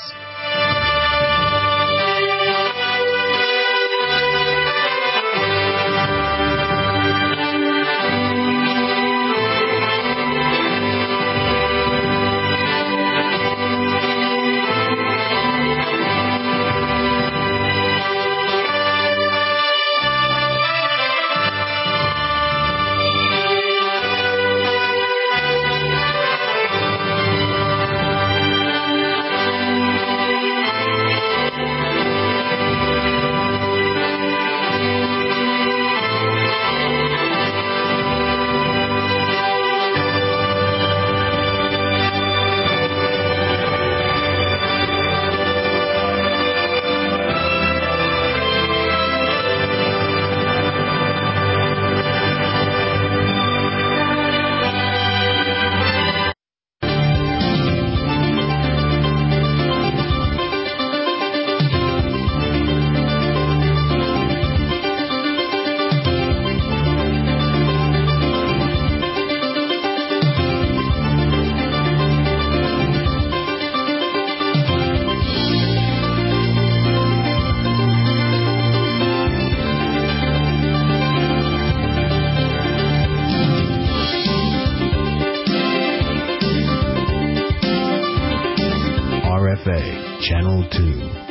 [SPEAKER 20] KFA, Channel 2.